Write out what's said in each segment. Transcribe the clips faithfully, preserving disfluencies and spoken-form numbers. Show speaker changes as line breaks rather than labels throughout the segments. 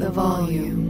the volume.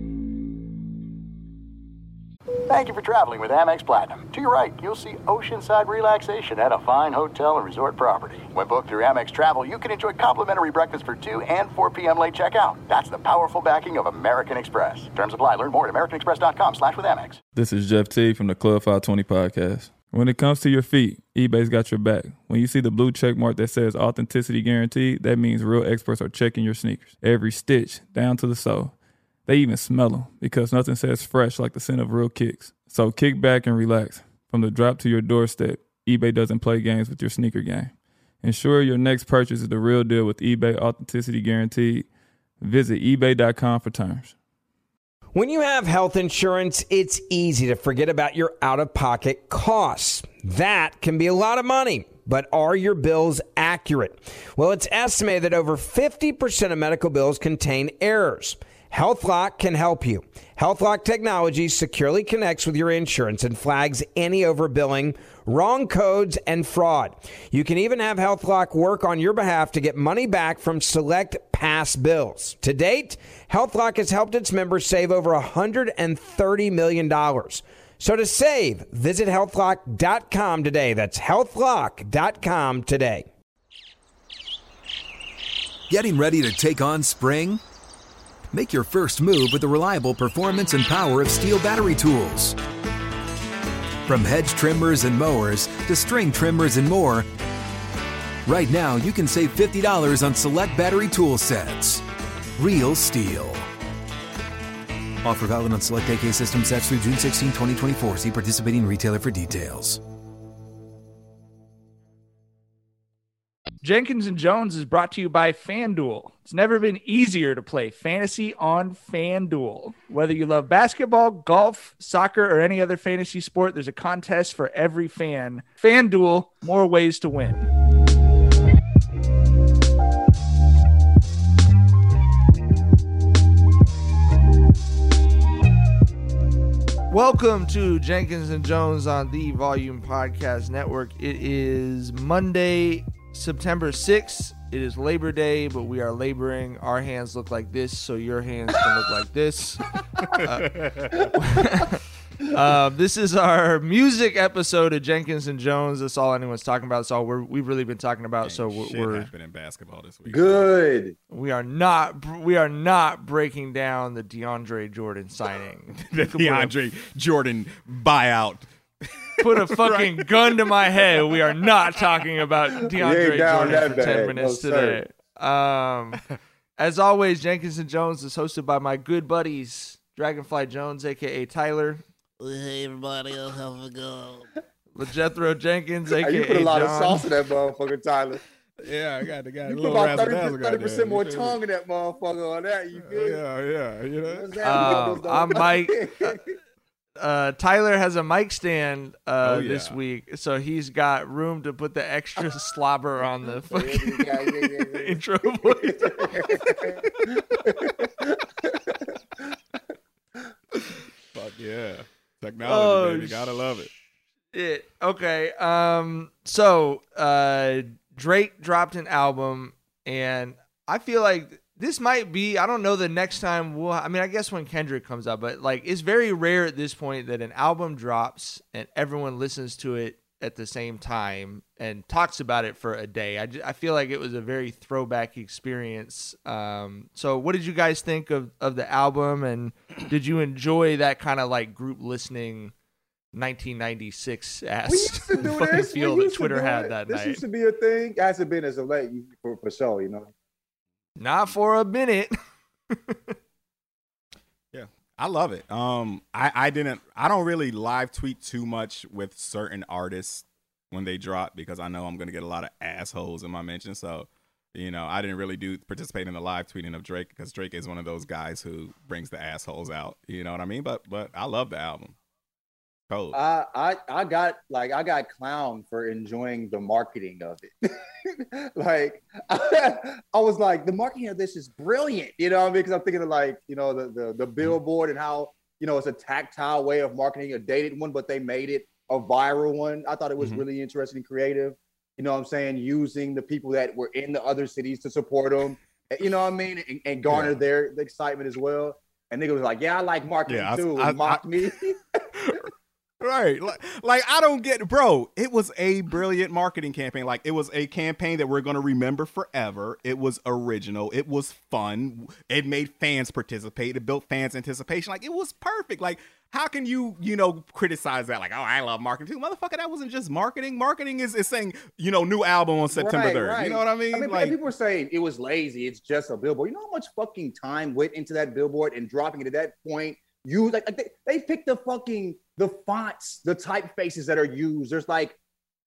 Thank you for traveling with Amex Platinum. To your right, you'll see oceanside relaxation at a fine hotel and resort property. When booked through Amex Travel, you can enjoy complimentary breakfast for two and four p.m. late checkout. That's the powerful backing of American Express. Terms apply. Learn more at americanexpress.com slash with Amex.
This is Jeff T. from the Club five twenty podcast. When it comes to your feet, eBay's got your back. When you see the blue check mark that says authenticity guaranteed, that means real experts are checking your sneakers. Every stitch, down to the sole. They even smell them because nothing says fresh like the scent of real kicks. So kick back and relax. From the drop to your doorstep, eBay doesn't play games with your sneaker game. Ensure your next purchase is the real deal with eBay Authenticity Guaranteed. Visit ebay dot com for terms.
When you have health insurance, it's easy to forget about your out-of-pocket costs. That can be a lot of money. But are your bills accurate? Well, it's estimated that over fifty percent of medical bills contain errors. HealthLock can help you. HealthLock technology securely connects with your insurance and flags any overbilling, wrong codes, and fraud. You can even have HealthLock work on your behalf to get money back from select past bills. To date, HealthLock has helped its members save over one hundred thirty million dollars. So to save, visit health lock dot com today. That's health lock dot com today.
Getting ready to take on spring? Make your first move with the reliable performance and power of Steel battery tools. From hedge trimmers and mowers to string trimmers and more, right now you can save fifty dollars on select battery tool sets. Real Steel. Offer valid on select A K system sets through June sixteenth, twenty twenty-four. See participating retailer for details.
Jenkins and Jones is brought to you by FanDuel. It's never been easier to play fantasy on FanDuel. Whether you love basketball, golf, soccer, or any other fantasy sport, there's a contest for every fan. FanDuel, more ways to win. Welcome to Jenkins and Jones on the Volume Podcast Network. It is Monday, September sixth. It is Labor Day, but we are laboring. Our hands look like this, so your hands can look like this. Uh, uh, this is our music episode of Jenkins and Jones. That's all anyone's talking about. That's all we're, we've really been talking about. So we're,
shit
we're
happened in basketball this week.
Good.
We are not. We are not breaking down the DeAndre Jordan signing.
The DeAndre Jordan buyout.
Put a fucking right. gun to my head. We are not talking about DeAndre Jordan for ten minutes no, today. Um, as always, Jenkins and Jones is hosted by my good buddies, Dragonfly Jones, a k a. Tyler.
Hey, everybody else, how's it going?
LeJethro Jenkins, a k a.
You put a lot
John.
of sauce in that motherfucker, Tyler.
Yeah, I got the guy.
You put about thirty percent more tongue in that motherfucker on that. You good?
Yeah, yeah. You know?
Um, I'm Mike. Uh, Tyler has a mic stand uh,
oh, yeah.
this week, so he's got room to put the extra slobber on the fucking yeah, yeah, yeah, yeah. intro voice.
Fuck yeah. Technology, oh, baby. Gotta love it.
It okay. Um. So, uh, Drake dropped an album, and I feel like this might be, I don't know the next time we'll, I mean, I guess when Kendrick comes out, but like it's very rare at this point that an album drops and everyone listens to it at the same time and talks about it for a day. I, I feel like it was a very throwback experience. Um, so what did you guys think of, of the album, and did you enjoy that kind of like group listening nineteen ninety-six ass fucking feel that Twitter had that
this
night?
This used to be a thing. It hasn't been as of late for, for sure, you know?
Not for a minute.
Yeah, I love it. Um, I, I didn't, I don't really live tweet too much with certain artists when they drop because I know I'm going to get a lot of assholes in my mention. So, you know, I didn't really do participate in the live tweeting of Drake because Drake is one of those guys who brings the assholes out. You know what I mean? But, but I love the album. Cold.
I, I I got like I got clowned for enjoying the marketing of it. Like I, I was like, the marketing of this is brilliant, you know what I mean? Because I'm thinking of like, you know, the, the the billboard and how, you know, it's a tactile way of marketing, a dated one, but they made it a viral one. I thought it was mm-hmm. really interesting and creative. You know what I'm saying? Using the people that were in the other cities to support them. you know what I mean, and, and garnered
Yeah.
their the excitement as well. And nigga was like, "Yeah, I like marketing
Yeah, I-
too,"
I-
and mocked
I-
me.
Right. Like, like, I don't get, bro, it was a brilliant marketing campaign. Like, it was a campaign that we're going to remember forever. It was original. It was fun. It made fans participate. It built fans' anticipation. Like, it was perfect. Like, how can you, you know, criticize that? Like, oh, I love marketing too. Motherfucker, that wasn't just marketing. Marketing is, is saying, you know, new album on September
Right,
third.
right.
You know what I mean?
I mean,
like,
people were saying it was lazy. It's just a billboard. You know how much fucking time went into that billboard and dropping it at that point? You like, like they, they picked the fucking the fonts, the typefaces that are used. There's like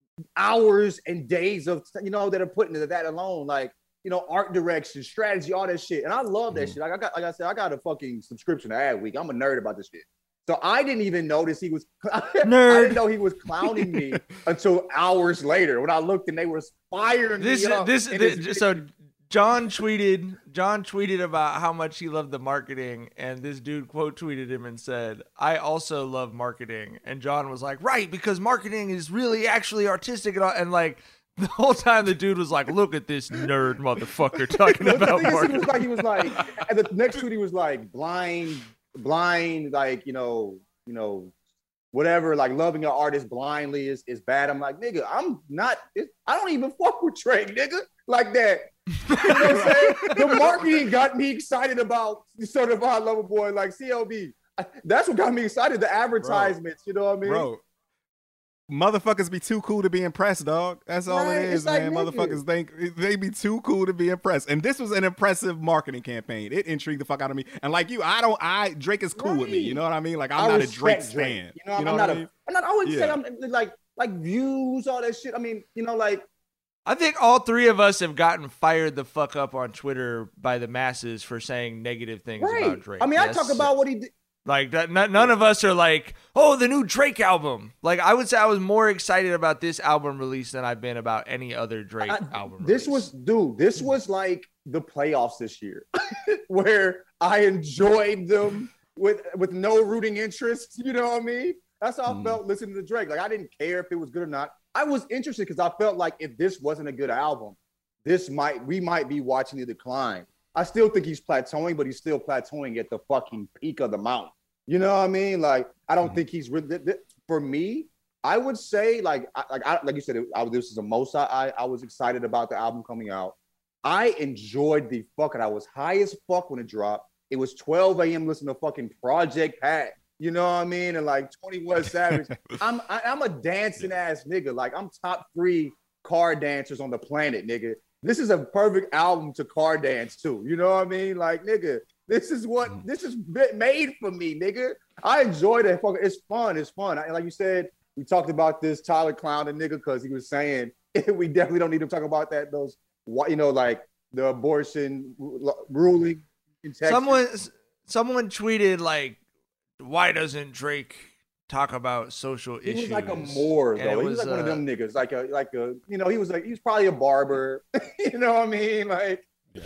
hours and days of you know that are put into that alone. Like you know, art direction, strategy, all that shit. And I love that
Mhm.
shit. Like I got, like I said, I got a fucking subscription to Adweek. I'm a nerd about this shit. So I didn't even notice he was. I
Nerd.
didn't know he was clowning me until hours later when I looked and they were firing
This
me up.
this,
in
this
his-
so John tweeted John tweeted about how much he loved the marketing, and this dude quote tweeted him and said, "I also love marketing." And John was like, "Right, because marketing is really actually artistic and all." And like the whole time, the dude was like, "Look at this nerd motherfucker talking
the
about
thing is, he
marketing."
was like, he was like, and the next tweet he was like, blind, blind, like you know, you know, whatever, like loving an artist blindly is is bad. I'm like, nigga, I'm not. It, I don't even fuck with Drake, nigga, like that. You know what I'm saying? The marketing got me excited about Certified Lover Boy, like C L B. That's what got me excited. The advertisements, you know what I mean?
bro, motherfuckers be too cool to be impressed, dog. That's all
Right,
it is,
it's like,
man.
nigga.
Motherfuckers think they be too cool to be impressed. And this was an impressive marketing campaign. It intrigued the fuck out of me. And like you, I don't I Drake is cool with me. You know what I mean? Like I'm
I
not a
respect
Drake
Drake.
fan.
You know, I'm
what
not
I
a.
mean?
I'm not. I always say
Yeah.
I'm like like views, all that shit. I mean, you know, like.
I think all three of us have gotten fired the fuck up on Twitter by the masses for saying negative things
Right.
about Drake.
I mean, I
Yes.
talk about what he did.
Like that, n- none of us are like, oh, the new Drake album. Like I would say, I was more excited about this album release than I've been about any other Drake
I-
album.
This
release.
was, dude. This was like the playoffs this year, where I enjoyed them with with no rooting interest. You know what I mean? That's how I
Mm.
felt listening to Drake. Like I didn't care if it was good or not. I was interested because I felt like if this wasn't a good album, this might we might be watching the decline. I still think he's plateauing, but he's still plateauing at the fucking peak of the mountain. You know what I mean? Like I don't
Mhm.
think he's really. th- th- For me, I would say like I, like I, like you said, it, I, this is the most I, I I was excited about the album coming out. I enjoyed the fucking. I was high as fuck when it dropped. It was twelve a.m. listening to fucking Project Pat. You know what I mean? And like twenty-one Savage. I'm I, I'm a dancing ass nigga. Like I'm top three car dancers on the planet, nigga. This is a perfect album to car dance to. You know what I mean? Like nigga, this is what this is made for me, nigga. I enjoy that. Fucking, it's fun. It's fun. I, like you said, we talked about this Tyler Clown and nigga because he was saying we definitely don't need to talk about that. Those, you know, like the abortion ruling in Texas.
someone. Someone tweeted like, why doesn't Drake talk about social
He
issues?
was like a Moor,
And
though.
it
He was
was,
like one of
uh,
them niggas, like a, like a, you know, he was like, he was probably a barber. You know what I mean? Like,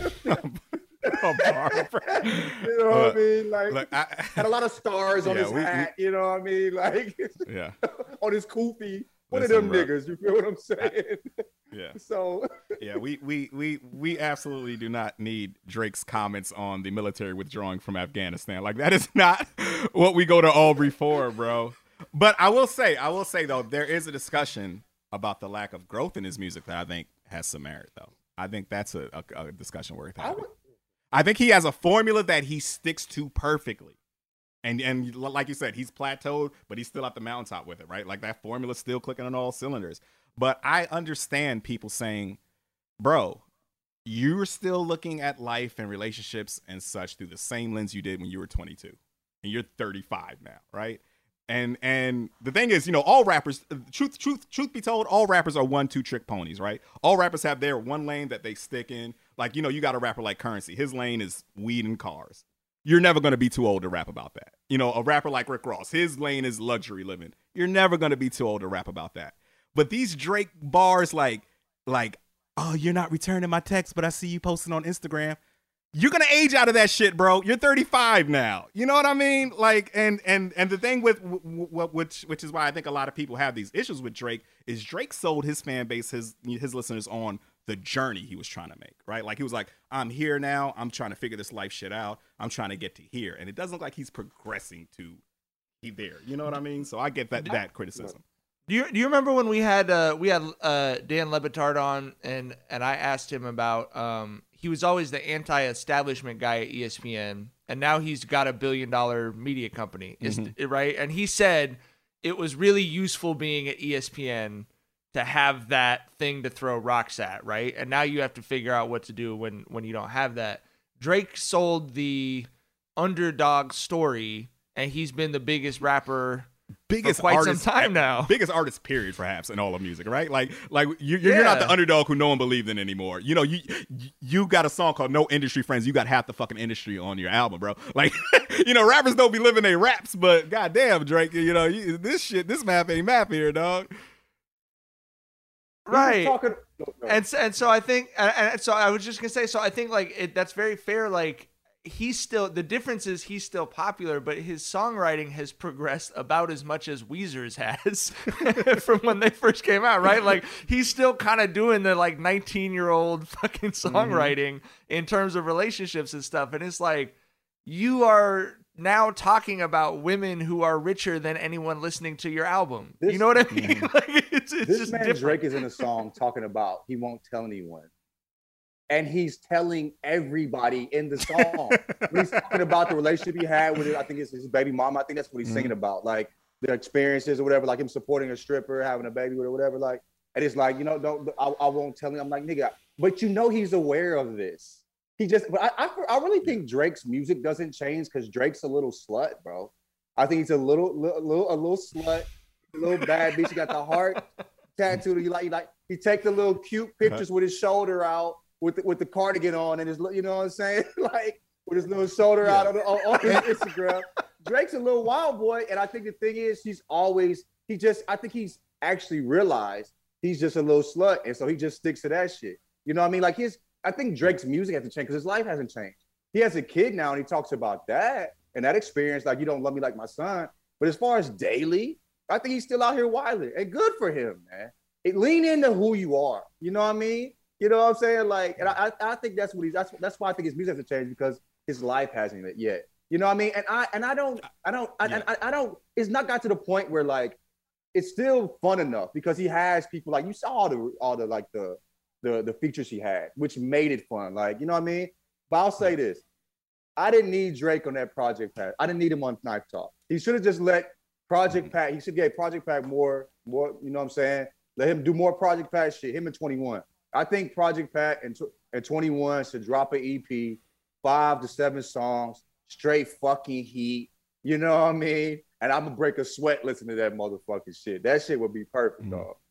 A barber.
you know what
Uh,
I mean? Like,
Look, I,
had a lot of stars on
Yeah,
his
we- we-
hat. You know what I mean? Like,
yeah,
on his kufi. One
Listen,
of them
bro.
niggas. You feel what I'm saying?
yeah.
So,
Yeah, we, we we we absolutely do not need Drake's comments on the military withdrawing from Afghanistan. Like that is not what we go to Aubrey for, bro. But I will say, I will say though, there is a discussion about the lack of growth in his music that I think has some merit, though. I think that's a, a, a discussion worth
I
having.
would,
I think he has a formula that he sticks to perfectly. And and like you said, he's plateaued, but he's still at the mountaintop with it, right? Like that formula's still clicking on all cylinders. But I understand people saying, bro, you're still looking at life and relationships and such through the same lens you did when you were twenty-two. And you're thirty-five now, right? And and the thing is, you know, all rappers, truth, truth, truth be told, all rappers are one, two trick ponies, right? All rappers have their one lane that they stick in. Like, you know, you got a rapper like Currency. His lane is weed and cars. You're never going to be too old to rap about that. You know, a rapper like Rick Ross, his lane is luxury living. You're never going to be too old to rap about that. But these Drake bars like, like, oh, you're not returning my text, but I see you posting on Instagram. You're going to age out of that shit, bro. You're thirty-five now. You know what I mean? Like, and and and the thing with w- w- which which is why I think a lot of people have these issues with Drake is Drake sold his fan base, his his listeners on the journey he was trying to make, right? Like he was like, I'm here now. I'm trying to figure this life shit out. I'm trying to get to here. And it doesn't look like he's progressing to he there. You know what I mean? So I get that that criticism.
Do you do you remember when we had uh, we had uh, Dan Le Batard on and and I asked him about um, he was always the anti-establishment guy at E S P N, and now he's got a billion dollar media company, is
Mm-hmm.
right? And he said it was really useful being at E S P N to have that thing to throw rocks at, right? And now you have to figure out what to do when when you don't have that. Drake sold the underdog story, and he's been the biggest rapper
Biggest
for quite
artist,
some time now.
Biggest artist, period, perhaps, in all of music, right? Like, like you, you're,
Yeah.
you're not the underdog who no one believed in anymore. You know, you you got a song called "No Industry Friends." You got half the fucking industry on your album, bro. Like, you know, rappers don't be living their raps, but goddamn, Drake, you know, you, this shit, this map ain't map here, dog.
He was
Right.
talking- no, no.
And so, and so I think, and, and so I was just gonna say, so I think like it, that's very fair. Like he's still, the difference is he's still popular, but his songwriting has progressed about as much as Weezer's has from when they first came out, right? Like he's still kind of doing the like nineteen year old fucking songwriting in terms of relationships and stuff. And it's like, you are now talking about women who are richer than anyone listening to your album.
This-
you know what I mean? Like it's, it's
This
just
man
different.
Drake is in a song talking about he won't tell anyone. And he's telling everybody in the song. When he's talking about the relationship he had with, I think it's his baby mama. I think that's what he's singing about, like their experiences or whatever, like him supporting a stripper, having a baby with her, whatever. Like, and it's like, you know, don't I, I won't tell him. I'm like, nigga, but you know he's aware of this. He just, but I, I, I really think Drake's music doesn't change because Drake's a little slut, bro. I think he's a little, little, little a little slut, a little bad bitch. He got the heart tattooed. He like, he like, he take the little cute pictures with his shoulder out. With the, with the cardigan on and his, you know what I'm saying? Like with his little shoulder
Yeah.
out on, on, on his Instagram. Drake's a little wild boy, and I think the thing is, he's always he just I think he's actually realized he's just a little slut, and so he just sticks to that shit. You know what I mean? Like his, I think Drake's music hasn't changed because his life hasn't changed. He has a kid now, and he talks about that and that experience. Like you don't love me like my son, but as far as daily, I think he's still out here wilding, and good for him, man. It, lean into who you are. You know what I mean? You know what I'm saying? Like, and I, I think that's what he's. That's that's why I think his music hasn't changed because his life hasn't yet. You know what I mean? And I and I don't, I don't, I,
Yeah.
I, I don't. It's not got to the point where like, it's still fun enough because he has people like you saw all the all the like the the the features he had, which made it fun. Like, you know what I mean? But I'll say this: I didn't need Drake on that Project Pat. I didn't need him on Knife Talk. He should have just let Project Pat. He should give Project Pat more, more. You know what I'm saying? Let him do more Project Pat shit. Him and twenty-one. I think Project Pat and, and twenty-one should drop an E P, five to seven songs, straight fucking heat. You know what I mean? And I'm gonna break a sweat listening to that motherfucking shit. That shit would be perfect,
Mm-hmm.
dog.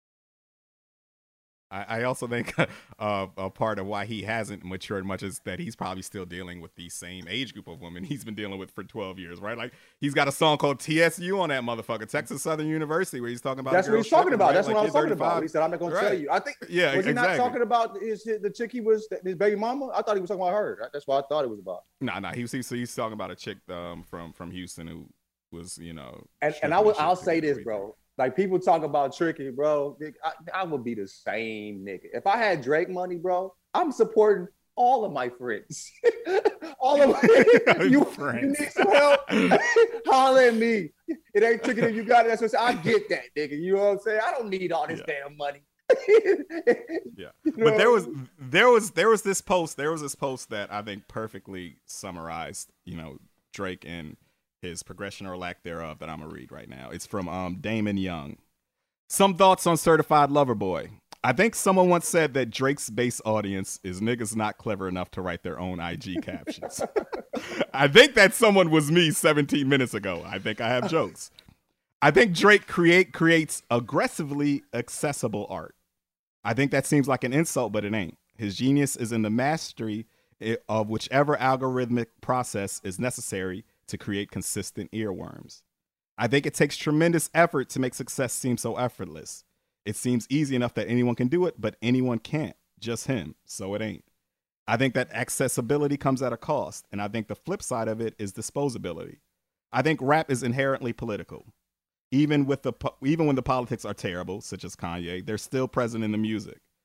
I, I also think uh, a part of why he hasn't matured much is that he's probably still dealing with the same age group of women he's been dealing with for twelve years, right? Like he's got a song called T S U on that motherfucker, Texas Southern University, where he's talking about.
That's what
girls
he's talking
stripping,
about.
right?
That's
Like
what I was
he's
talking about.
thirty-five.
He said, "I'm not gonna
Right.
tell you." I think.
Yeah,
was he
exactly.
not talking about his, the chick he was his baby mama? I thought he was talking about her. That's what I thought it was about.
Nah, nah. He was he's, he's talking about a chick um, from from Houston who was, you know.
And, and
stripping
I would,
shit
I'll
to
say
get
this,
free.
bro. Like people talk about Tricky, bro. I, I would be the same nigga. If I had Drake money, bro, I'm supporting all of my friends. all of my you,
Friends.
you need some help? Holler at me. It ain't Tricky if you got it. That's what I, say. I get that, nigga. You know what I'm saying? I don't need all this
Yeah.
damn money.
Yeah.
You know
But there
what
was there was there was this post there was this post that I think perfectly summarized, you know, Drake and his progression or lack thereof that I'm gonna read right now. It's from um Damon Young. Some thoughts on Certified Lover Boy. I think someone once said that Drake's base audience is niggas not clever enough to write their own I G captions. I think that someone was me seventeen minutes ago. I think I have jokes. I think Drake create creates aggressively accessible art. I think that seems like an insult, but it ain't. His genius is in the mastery of whichever algorithmic process is necessary to create consistent earworms. I think it takes tremendous effort to make success seem so effortless. It seems easy enough that anyone can do it, but anyone can't. Just him. So it ain't. I think that accessibility comes at a cost, and I think the flip side of it is disposability. I think rap is inherently political. Even with the po- even when the politics are terrible, such as Kanye, they're still present in the music.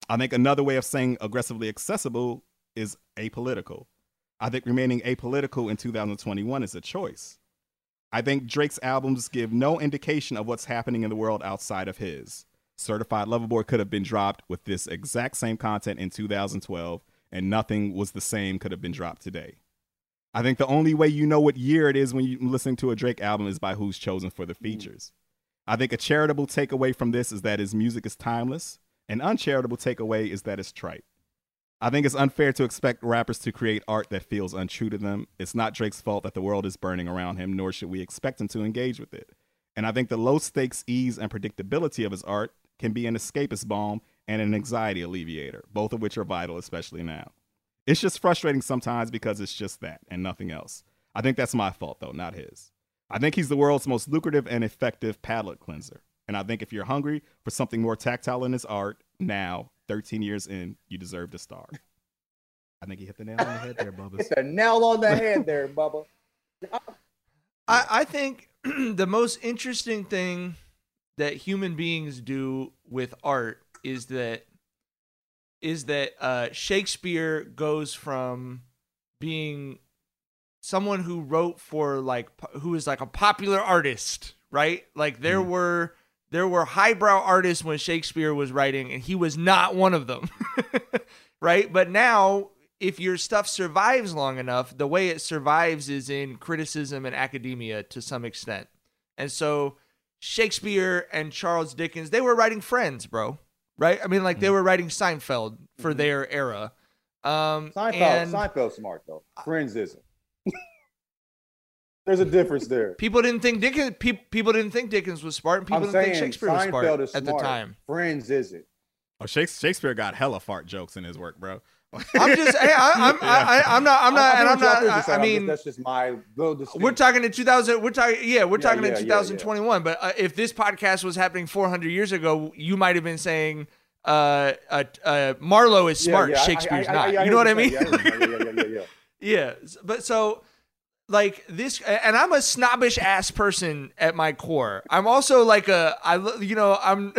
I think another way of saying aggressively accessible is apolitical. I think remaining apolitical in two thousand twenty-one is a choice. I think Drake's albums give no indication of what's happening in the world outside of his. Certified Lover Boy could have been dropped with this exact same content in two thousand twelve, and Nothing Was the Same could have been dropped today. I think the only way you know what year it is when you're listening to a Drake album is by who's chosen for the features. I think a charitable takeaway from this is that his music is timeless. An uncharitable takeaway is that it's trite. I think it's unfair to expect rappers to create art that feels untrue to them. It's not Drake's fault that the world is burning around him, nor should we expect him to engage with it. And I think the low stakes ease and predictability of his art can be an escapist balm and an anxiety alleviator, both of which are vital, especially now. It's just frustrating sometimes because it's just that and nothing else. I think that's my fault, though, not his. I think he's the world's most lucrative and effective palate cleanser. And I think if you're hungry for something more tactile in his art, now, thirteen years in, you deserve to star. I think he hit the nail on the head there, Bubba.
Hit the nail on the head there, Bubba.
I, I think the most interesting thing that human beings do with art is that is that uh, Shakespeare goes from being someone who wrote for like who is like a popular artist, right? Like there mm. were there were highbrow artists when Shakespeare was writing, and he was not one of them, right? But now, if your stuff survives long enough, the way it survives is in criticism and academia to some extent. And so Shakespeare and Charles Dickens, they were writing Friends, bro. Right? I mean, like, they were writing Seinfeld for mm-hmm. their era. Um,
Seinfeld,
and
Seinfeld's smart, though. Friends isn't. There's a difference there.
People didn't think Dickens. Pe- people didn't think Dickens was smart, and people
I'm
didn't think Shakespeare was smart,
Seinfeld is
at
smart.
the time.
Friends isn't.
Oh, Shakespeare got hella fart jokes in his work, bro.
I'm just, hey, I, I'm, yeah. I, I, I'm not, I'm not, I, and I'm not. I, I mean,
that's just my little distinction.
We're talking in two thousand. We're talking, yeah, we're
yeah,
talking
yeah,
in twenty twenty-one.
Yeah, yeah.
But uh, if this podcast was happening four hundred years ago, you might have been saying, uh, uh, uh Marlowe is smart,
yeah, yeah.
Shakespeare's
I, I, I,
not.
I, I
you know what I mean?
Yeah, yeah, yeah, yeah, yeah, yeah.
Yeah, but so. Like this, and I'm a snobbish ass person at my core. I'm also like a, I, you know, I'm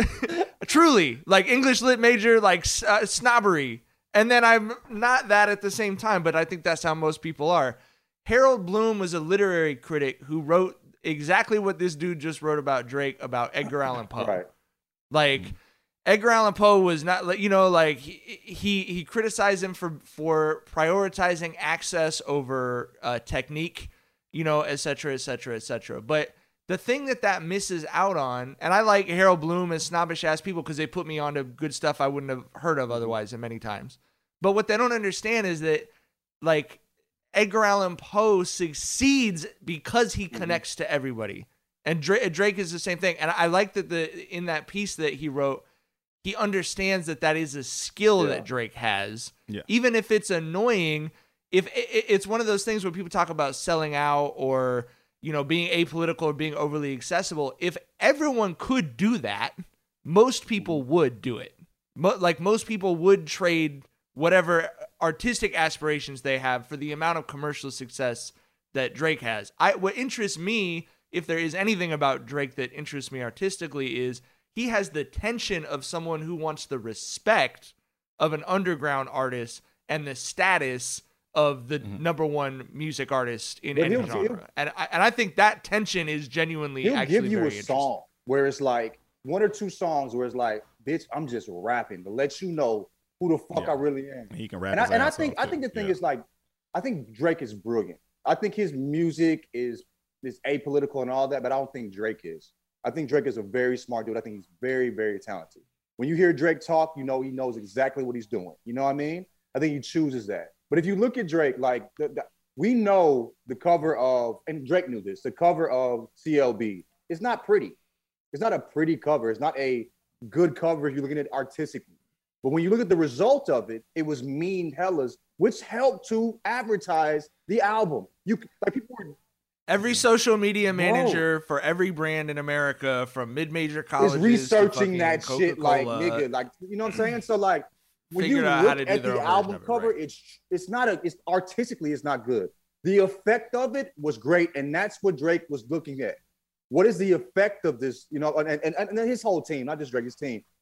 truly like English lit major, like uh, snobbery. And then I'm not that at the same time, but I think that's how most people are. Harold Bloom was a literary critic who wrote exactly what this dude just wrote about Drake, about Edgar Allan Poe.
Right.
Like Edgar Allan Poe was not, you know, like he he, he criticized him for for prioritizing access over uh, technique, you know, et cetera, et cetera, et cetera. But the thing that that misses out on, and I like Harold Bloom and snobbish ass people because they put me onto good stuff I wouldn't have heard of otherwise and many times. But what they don't understand is that, like, Edgar Allan Poe succeeds because he connects mm-hmm. to everybody. And Drake, Drake is the same thing. And I like that the in that piece that he wrote, he understands that that is a skill yeah. that Drake has. Yeah. Even if it's annoying, if it, it's one of those things where people talk about selling out or, you know, being apolitical or being overly accessible. If everyone could do that, most people would do it. Mo- like most people would trade whatever artistic aspirations they have for the amount of commercial success that Drake has. I what interests me, if there is anything about Drake that interests me artistically, is he has the tension of someone who wants the respect of an underground artist and the status of the mm-hmm. number one music artist in but any genre. He'll, and I, and I think that tension is genuinely
he'll
actually
give you
very
a song where it's like one or two songs where it's like, bitch, I'm just rapping to let you know who the fuck
yeah.
I really am.
He can rap.
And,
his
I, and I
ass
think
off
I think the thing
yeah.
is like, I think Drake is brilliant. I think his music is is apolitical and all that, but I don't think Drake is. I think Drake is a very smart dude. I think he's very, very talented. When you hear Drake talk, you know he knows exactly what he's doing. You know what I mean? I think he chooses that. But if you look at Drake, like the, the, we know the cover of, and Drake knew this, the cover of C L B, it's not pretty. It's not a pretty cover. It's not a good cover if you're looking at it artistically. But when you look at the result of it, it was Mean Hellas, which helped to advertise the album. You like people were.
Every social media manager Whoa. for every brand in America, from mid-major colleges,
is researching that
Coca-Cola,
shit, like nigga, like you know what I'm saying. So like when you look at the album it, cover, right? it's it's not a it's artistically it's not good. The effect of it was great, and that's what Drake was looking at. What is the effect of this? You know, and and, and then his whole team, not just Drake, his team.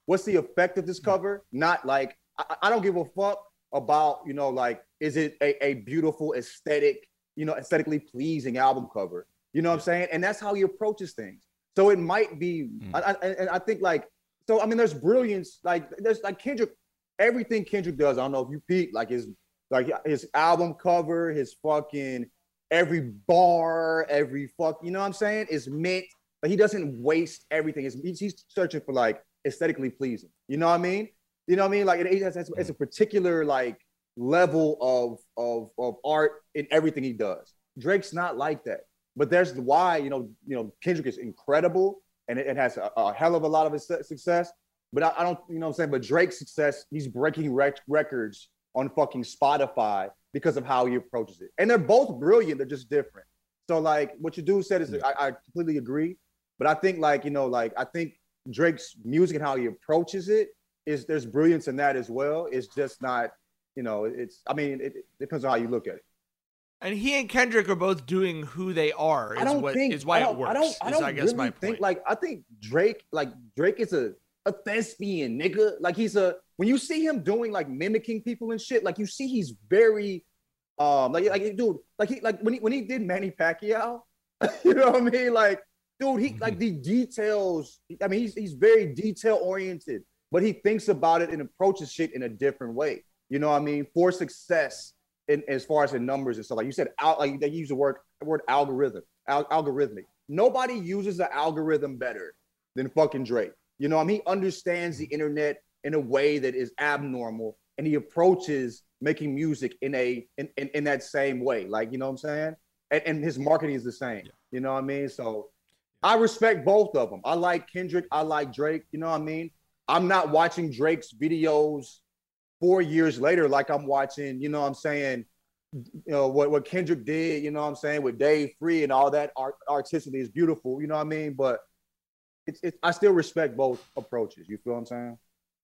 what's the effect of this cover? Not like I, I don't give a fuck about, you know, like, is it a, a beautiful aesthetic, you know, aesthetically pleasing album cover? You know what I'm saying? And that's how he approaches things. So it might be, mm. I, I, and I think like, so I mean, there's brilliance, like there's like Kendrick, everything Kendrick does. I don't know if you peep, like his, like his album cover, his fucking every bar, every fuck, you know what I'm saying? Is meant, but he doesn't waste everything. It's, he's, he's searching for like aesthetically pleasing. You know what I mean? You know what I mean? Like it, it has, it's a particular like level of, of, of art in everything he does. Drake's not like that. But there's why, you know, you know, Kendrick is incredible and it, it has a, a hell of a lot of his success. But I, I don't, you know what I'm saying? But Drake's success, he's breaking rec- records on fucking Spotify because of how he approaches it. And they're both brilliant. They're just different. So like what you do said is, I, I completely agree. But I think like, you know, like I think Drake's music and how he approaches it is there's brilliance in that as well. It's just not, you know, it's, I mean, it, it depends on how you look at it.
And he and Kendrick are both doing who they are. Is
I don't
what,
think
is why
I don't,
it works.
I don't. I don't
is, I guess
really
my
think
point.
like I think Drake, like Drake is a a thespian nigga. Like he's a when you see him doing like mimicking people and shit, like you see he's very um like like dude like he like when he when he did Manny Pacquiao, you know what I mean? Like dude, he like the details. I mean, he's he's very detail oriented, but he thinks about it and approaches shit in a different way. You know what I mean? For success. In, as far as the numbers and stuff, like you said, out like they use the word the word algorithm, al- algorithmic. Nobody uses the algorithm better than fucking Drake. You know, I mean, he understands the internet in a way that is abnormal, and he approaches making music in a in, in, in that same way. Like, you know what I'm saying? And, and his marketing is the same. Yeah. You know what I mean? So I respect both of them. I like Kendrick. I like Drake. You know what I mean? I'm not watching Drake's videos four years later, like I'm watching, you know what I'm saying, you know, what, what Kendrick did, you know what I'm saying, with Dave Free and all that art, artistically is beautiful, you know what I mean? But it's, it's I still respect both approaches. You feel what I'm saying?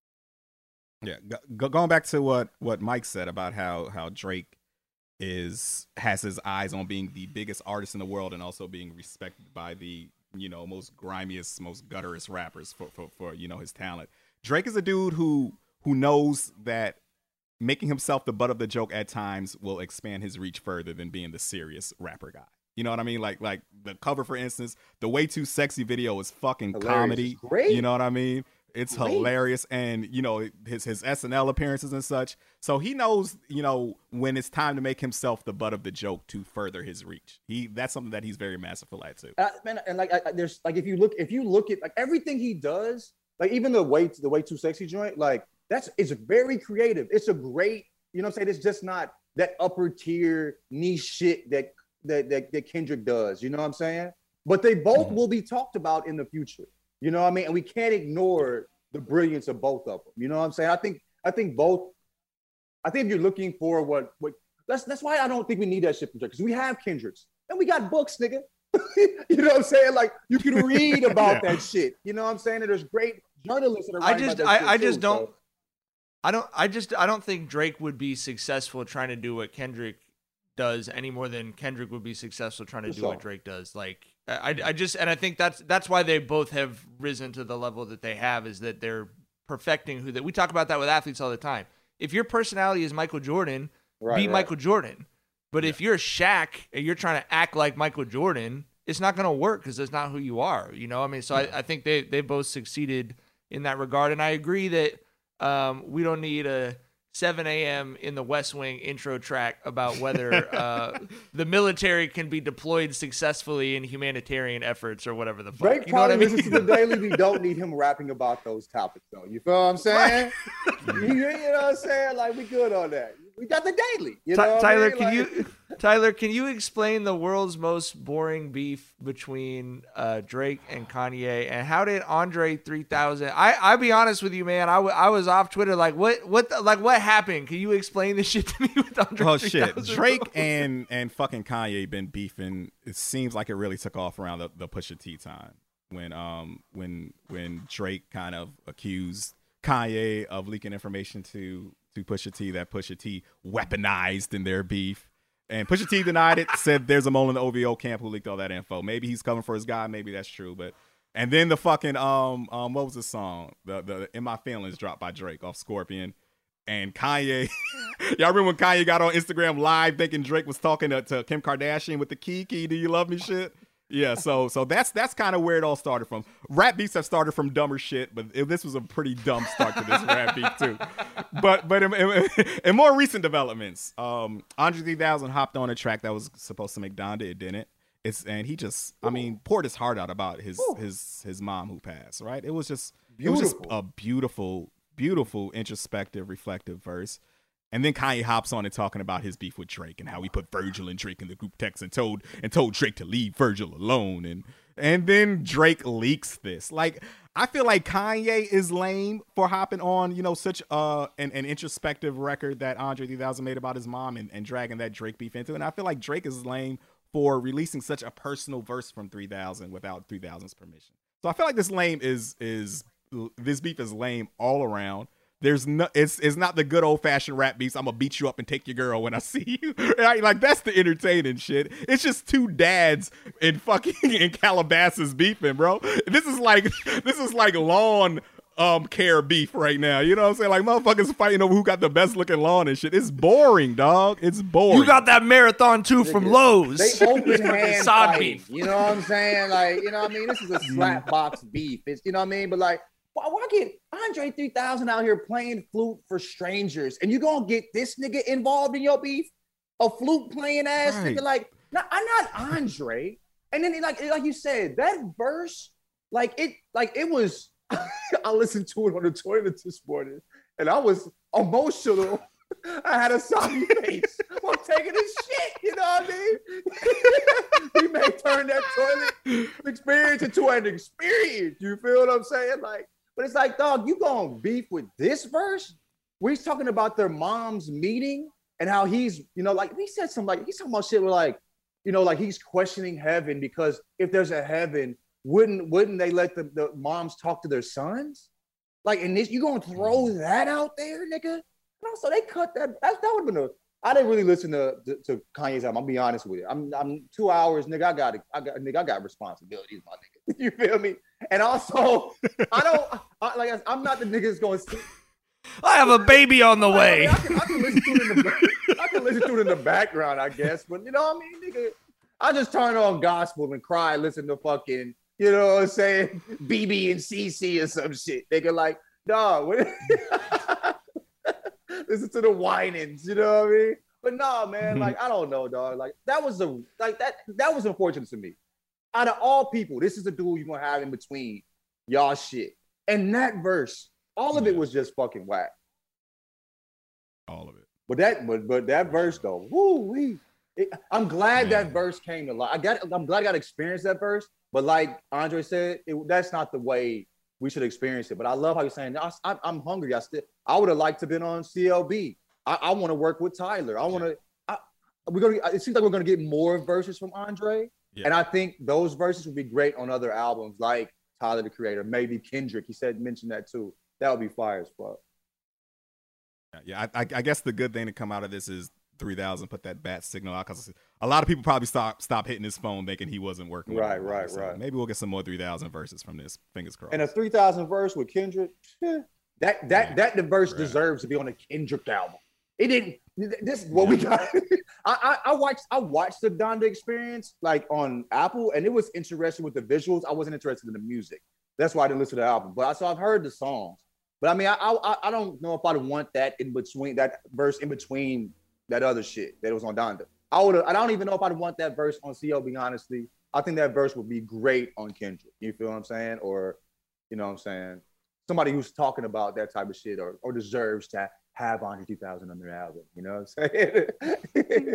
Yeah. Go, going back to what, what Mike said about how, how Drake is has his eyes on being the biggest artist in the world and also being respected by the, you know, most grimiest, most gutterous rappers for, for, for you know, his talent. Drake is a dude who who knows that making himself the butt of the joke at times will expand his reach further than being the serious rapper guy. You know what I mean? Like, like the cover, for instance, the Way Too Sexy video is fucking hilarious. Comedy.
It's great.
You know what I mean? It's
great.
hilarious. And, you know, his, his S N L appearances and such. So he knows, you know, when it's time to make himself the butt of the joke to further his reach. He, that's something that he's very masterful at too.
Uh, man, and like, I, there's like, if you look, if you look at like everything he does, like even the way, the Way Too Sexy joint, like, That's it's very creative. It's a great, you know what I'm saying? It's just not that upper tier niche shit that that that, that Kendrick does. You know what I'm saying? But they both mm-hmm. will be talked about in the future. You know what I mean? And we can't ignore the brilliance of both of them. You know what I'm saying? I think I think both. I think if you're looking for what what that's that's why I don't think we need that shit from Drake, because we have Kendricks and we got books, nigga. You know what I'm saying? Like you can read about yeah. that shit. You know what I'm saying? And there's great journalists that are writing
I just
about that
I,
shit
I just
too,
don't.
So.
I don't. I just. I don't think Drake would be successful trying to do what Kendrick does any more than Kendrick would be successful trying to do what Drake does. Like, I. I just. And I think that's that's why they both have risen to the level that they have. Is that they're perfecting who that we talk about that with athletes all the time. If your personality is Michael Jordan,
right,
be
right.
Michael Jordan. But yeah. if you're Shaq and you're trying to act like Michael Jordan, it's not going to work because that's not who you are. You know. I mean, so yeah. I, I think they they both succeeded in that regard, and I agree that. Um, we don't need a seven a.m. in the West Wing intro track about whether uh, the military can be deployed successfally in humanitarian efforts or whatever the fuck.
Drake
You know what
probably
I mean?
listens to the Daily. We don't need him rapping about those topics, though. You feel what I'm saying? you, you know what I'm saying? Like, we good on that. We got the Daily. You know what
Tyler,
I mean?
can
like,
you Tyler, can you explain the world's most boring beef between uh, Drake and Kanye, and how did Andre three thousand? I I'll be honest with you, man. I, w- I was off Twitter. Like what what the, like what happened? Can you explain this shit to me with Andre?
Oh shit,
three thousand?
Drake and and fucking Kanye been beefing. It seems like it really took off around the, the Pusha T time when um when when Drake kind of accused Kanye of leaking information to. to Pusha T that Pusha T weaponized in their beef. And Pusha T denied it, said there's a mole in the O V O camp who leaked all that info. Maybe he's coming for his guy. Maybe that's true. But And then the fucking um um what was the song? The the In My Feelings dropped by Drake off Scorpion. And Kanye, y'all remember when Kanye got on Instagram Live thinking Drake was talking to, to Kim Kardashian with the Kiki, do you love me shit? Yeah, so so that's that's kind of where it all started from. Rap beefs have started from dumber shit, but it, this was a pretty dumb start to this rap beef too. But but in, in, in more recent developments, um, Andre three thousand hopped on a track that was supposed to make Donda, it didn't. It's and he just, I mean, poured his heart out about his Ooh. his his mom who passed. Right? It was just beautiful. It was just a beautiful, beautiful, introspective, reflective verse. And then Kanye hops on and talking about his beef with Drake and how he put Virgil and Drake in the group text and told and told Drake to leave Virgil alone. And and then Drake leaks this. Like, I feel like Kanye is lame for hopping on, you know, such uh an, an introspective record that Andre three thousand made about his mom and, and dragging that Drake beef into it. And I feel like Drake is lame for releasing such a personal verse from three thousand without three thousand's permission. So I feel like this lame is is this beef is lame all around. There's no, it's it's not the good old fashioned rap beats. I'm gonna beat you up and take your girl when I see you. Right? Like that's the entertaining shit. It's just two dads in fucking in Calabasas beefing, bro. This is like this is like lawn um care beef right now. You know what I'm saying? Like motherfuckers fighting over who got the best looking lawn and shit. It's boring, dog. It's boring.
You got that marathon too from Lowe's.
They open hand
sod
fight,
beef.
You know what I'm saying? Like, you know what I mean? This is a slap box beef. It's, you know what I mean? But like, why, why get Andre three thousand out here playing flute for strangers, and you gonna get this nigga involved in your beef? A flute playing ass right. nigga, like, no, I'm not Andre. And then, like, like you said, that verse, like it, like it was. I listened to it on the toilet this morning, and I was emotional. I had a soggy face while taking this shit. You know what I mean? He may turn that toilet experience into an experience. You feel what I'm saying? Like. But it's like, dog, you gonna beef with this verse? Where he's talking about their mom's meeting and how he's, you know, like he said some like he's talking about shit where like, you know, like he's questioning heaven because if there's a heaven, wouldn't wouldn't they let the, the moms talk to their sons? Like, and this you gonna throw that out there, nigga? No, so they cut that. That, that would have been a. I didn't really listen to, to, to Kanye's album. I'll be honest with you. I'm I'm two hours, nigga. I got I got nigga. I got responsibilities, my nigga. You feel me? And also, I don't I, like. I'm not the niggas going.
I have a baby on the way.
I, mean, I, can, I can listen to it in the. I can listen to it in the background, I guess. But you know what I mean, nigga. I just turn on gospel and cry, listen to fucking, you know what I'm saying, B B and C C or some shit. Nigga, like, dog. Listen to the whinings, you know what I mean? But nah, man, mm-hmm. like I don't know, dog. Like that was the like that that was unfortunate to me. Out of all people, this is the dude you're gonna have in between y'all shit. And that verse, all of it was just fucking whack.
All of it.
But that but but that verse though, woo wee. I'm glad man. that verse came to life. I got I'm glad I got to experience that verse. But like Andre said, it, that's not the way we should experience it. But I love how you're saying, I, I, I'm hungry. I still, I would have liked to have been on C L B. I, I want to work with Tyler. I want to, we're gonna, it seems like we're going to get more verses from Andre. Yeah. And I think those verses would be great on other albums like Tyler, the Creator, maybe Kendrick. He said, mention that too. That would be fire as fuck.
Yeah, I, I guess the good thing to come out of this is three thousand put that bat signal out because a lot of people probably stop stop hitting his phone thinking he wasn't working.
Right,
with
right,
so
right.
Maybe we'll get some more three thousand verses from this. Fingers crossed.
And a three thousand verse with Kendrick, that that yeah. that the verse right. deserves to be on a Kendrick album. It didn't. This is what yeah. we got. I, I I watched I watched the Donda Experience like on Apple, and it was interesting with the visuals. I wasn't interested in the music. That's why I didn't listen to the album. But I so I've heard the songs. But I mean, I I I don't know if I'd want that in between that verse in between that other shit that was on Donda. I would. I don't even know if I'd want that verse on C L B. Honestly, I think that verse would be great on Kendrick. You feel what I'm saying? Or, you know what I'm saying? Somebody who's talking about that type of shit, or or deserves to have Andre three thousand on their album. You know what I'm saying?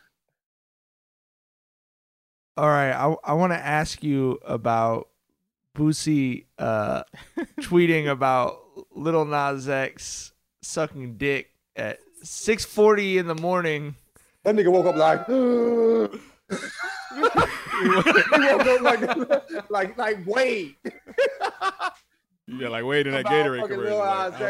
All right, I I want to ask you about Boosie uh, tweeting about Lil Nas X sucking dick at six forty in the morning.
That nigga woke up like, he woke up like, like, like Wade.
Yeah, like Wade in that Gatorade commercial.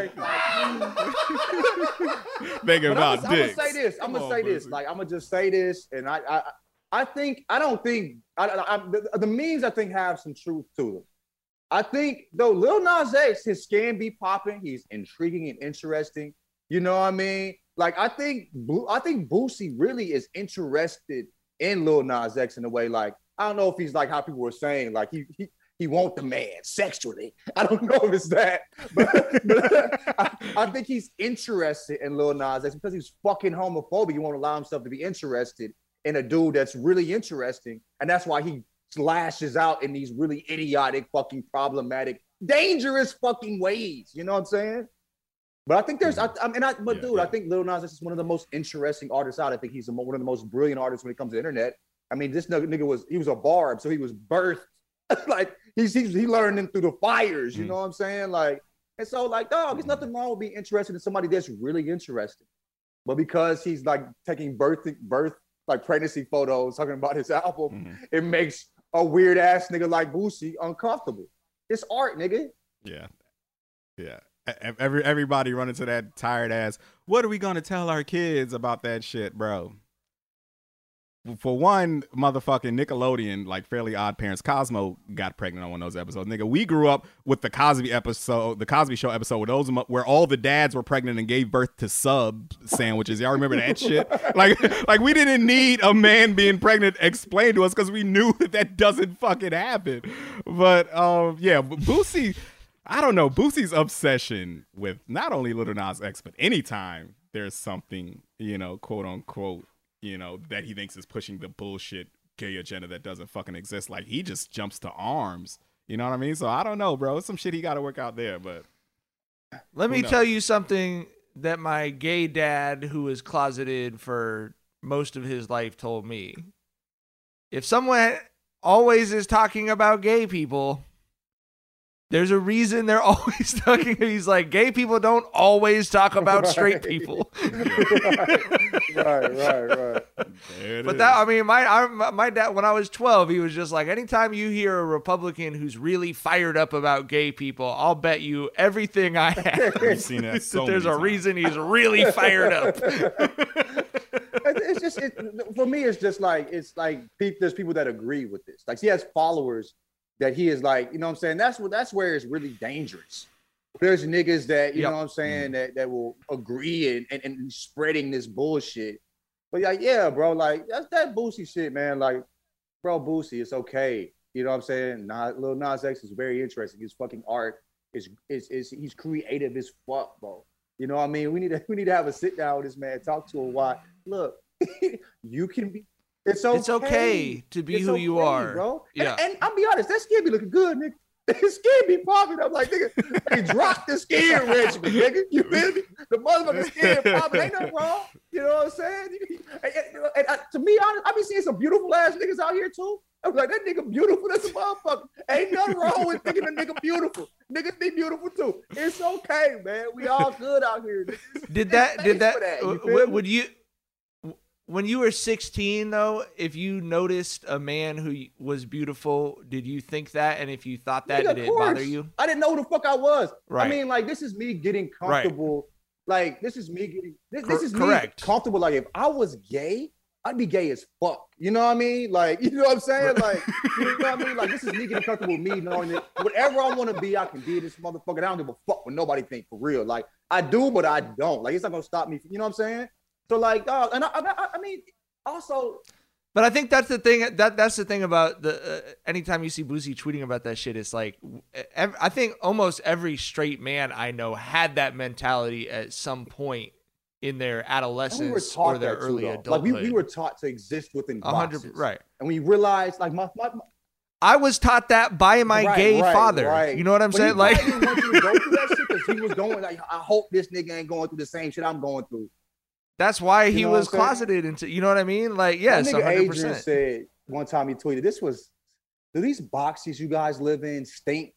Like, thinking about dicks.
I'm gonna say this. I'm gonna say this. Like, I'm gonna just say this, and I, I, I think I don't think I, I, the, the memes I think have some truth to them. I think though Lil Nas X, his skin be popping. He's intriguing and interesting. You know what I mean? Like I think I think Boosie really is interested in Lil Nas X in a way. Like I don't know if he's like how people were saying, like he he he want the man sexually. I don't know if it's that, but, but I, I think he's interested in Lil Nas X because he's fucking homophobic. He won't allow himself to be interested in a dude that's really interesting, and that's why he slashes out in these really idiotic, fucking problematic, dangerous fucking ways. You know what I'm saying? But I think there's, I, I mean, I, but yeah, dude, yeah. I think Lil Nas X is one of the most interesting artists out. I think he's a, one of the most brilliant artists when it comes to the internet. I mean, this nigga was, he was a barb, so he was birthed. Like, he's, he's he learned them through the fires, you mm. know what I'm saying? Like, and so, like, dog, there's nothing wrong with being interested in somebody that's really interesting. But because he's, like, taking birth, birth like, pregnancy photos, talking about his album, mm. it makes a weird-ass nigga like Boosie uncomfortable. It's art, nigga.
Yeah. Yeah. Every everybody running to that tired ass. What are we gonna tell our kids about that shit, bro? For one, motherfucking Nickelodeon, like Fairly Odd Parents, Cosmo got pregnant on one of those episodes. Nigga, we grew up with the Cosby episode, the Cosby Show episode, where those where all the dads were pregnant and gave birth to sub sandwiches. Y'all remember that shit? Like, like we didn't need a man being pregnant explained to us because we knew that that doesn't fucking happen. But um, yeah, Boosie. I don't know, Boosie's obsession with not only Lil Nas X, but anytime there's something, you know, quote unquote, you know, that he thinks is pushing the bullshit gay agenda that doesn't fucking exist, like he just jumps to arms. You know what I mean? So I don't know, bro. It's some shit he got to work out there, but.
Let me tell you something that my gay dad, who was closeted for most of his life, told me. If someone always is talking about gay people, there's a reason they're always talking. He's like, gay people don't always talk about right. straight people.
right, right, right. right.
But that, I mean, my I, my dad, when I was twelve, he was just like, anytime you hear a Republican who's really fired up about gay people, I'll bet you everything I have.
I've seen that so
there's a
times.
reason he's really fired up.
It's just, it, for me, it's just like, it's like, there's people that agree with this. Like, he has followers that he is like, you know what I'm saying? That's what that's where it's really dangerous. There's niggas that, you yep. know what I'm saying, that, that will agree and, and, and spreading this bullshit. But like, yeah, bro, like that's that Boosie shit, man. Like, bro, Boosie, it's okay. You know what I'm saying? Nah, Lil Nas X is very interesting. His fucking art is is is he's creative as fuck, bro. You know what I mean? We need to we need to have a sit down with this man, talk to him why. Look, you can be It's okay.
It's okay to be
it's
who
okay,
you are,
bro.
Yeah.
And, and I'll be honest, that skin be looking good, nigga. His skin be popping. I'm like, nigga, they dropped the skin regimen, nigga. You feel me? The motherfucking skin popping. Ain't nothing wrong. You know what I'm saying? And, and, and, and to me, honest, I be seeing some beautiful ass niggas out here too. I'm like, that nigga beautiful. That's a motherfucker. Ain't nothing wrong with thinking a nigga beautiful. Niggas be beautiful too. It's okay, man. We all good out here. Niggas.
Did that? Did that? that w- would you? When you were sixteen, though, if you noticed a man who was beautiful, did you think that? And if you thought that,
Nigga,
did it bother you?
I didn't know who the fuck I was.
Right.
I mean, like, this is me getting comfortable. Right. Like, this is me getting, this,
Cor-
this is
correct.
me comfortable. Like, if I was gay, I'd be gay as fuck. You know what I mean? Like, you know what I'm saying? Like, you know what I mean? Like, this is me getting comfortable with me knowing that whatever I want to be, I can be this motherfucker. I don't give a fuck what nobody think for real. Like, I do, but I don't. Like, it's not going to stop me. You know what I'm saying? So, like, dog, and I, I, I mean, also,
but I think that's the thing. That that's the thing about the. Uh, anytime you see Boosie tweeting about that shit, it's like, ev- I think almost every straight man I know had that mentality at some point in their adolescence
we
or their early
too,
adulthood.
Like we, we were taught to exist within boxes,
right?
And we realized, like my, my, my
I was taught that by my
right,
gay
right,
father.
Right.
You know what I'm
but
saying?
He
like,
didn't want you to go through that shit because he was going. Like, I hope this nigga ain't going through the same shit I'm going through.
That's why he
you know
was closeted into, you know what I mean? Like, yes,
nigga
one hundred percent.
Adrian said one time he tweeted, this was, do these boxes you guys live in stink?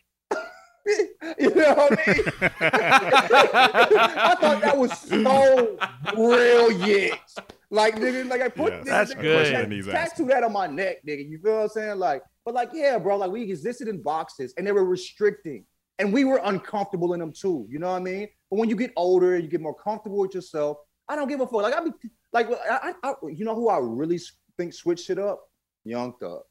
You know what I mean? I thought that was so brilliant. Like, nigga, like I put
yeah,
nigga,
that's
nigga,
good.
Nigga, tattoo that on my neck, nigga. You feel what I'm saying? Like, but like, yeah, bro, like we existed in boxes and they were restricting. And we were uncomfortable in them too. You know what I mean? But when you get older, you get more comfortable with yourself. I don't give a fuck. Like I be like, I, I, you know who I really think switched shit up? Young Thug.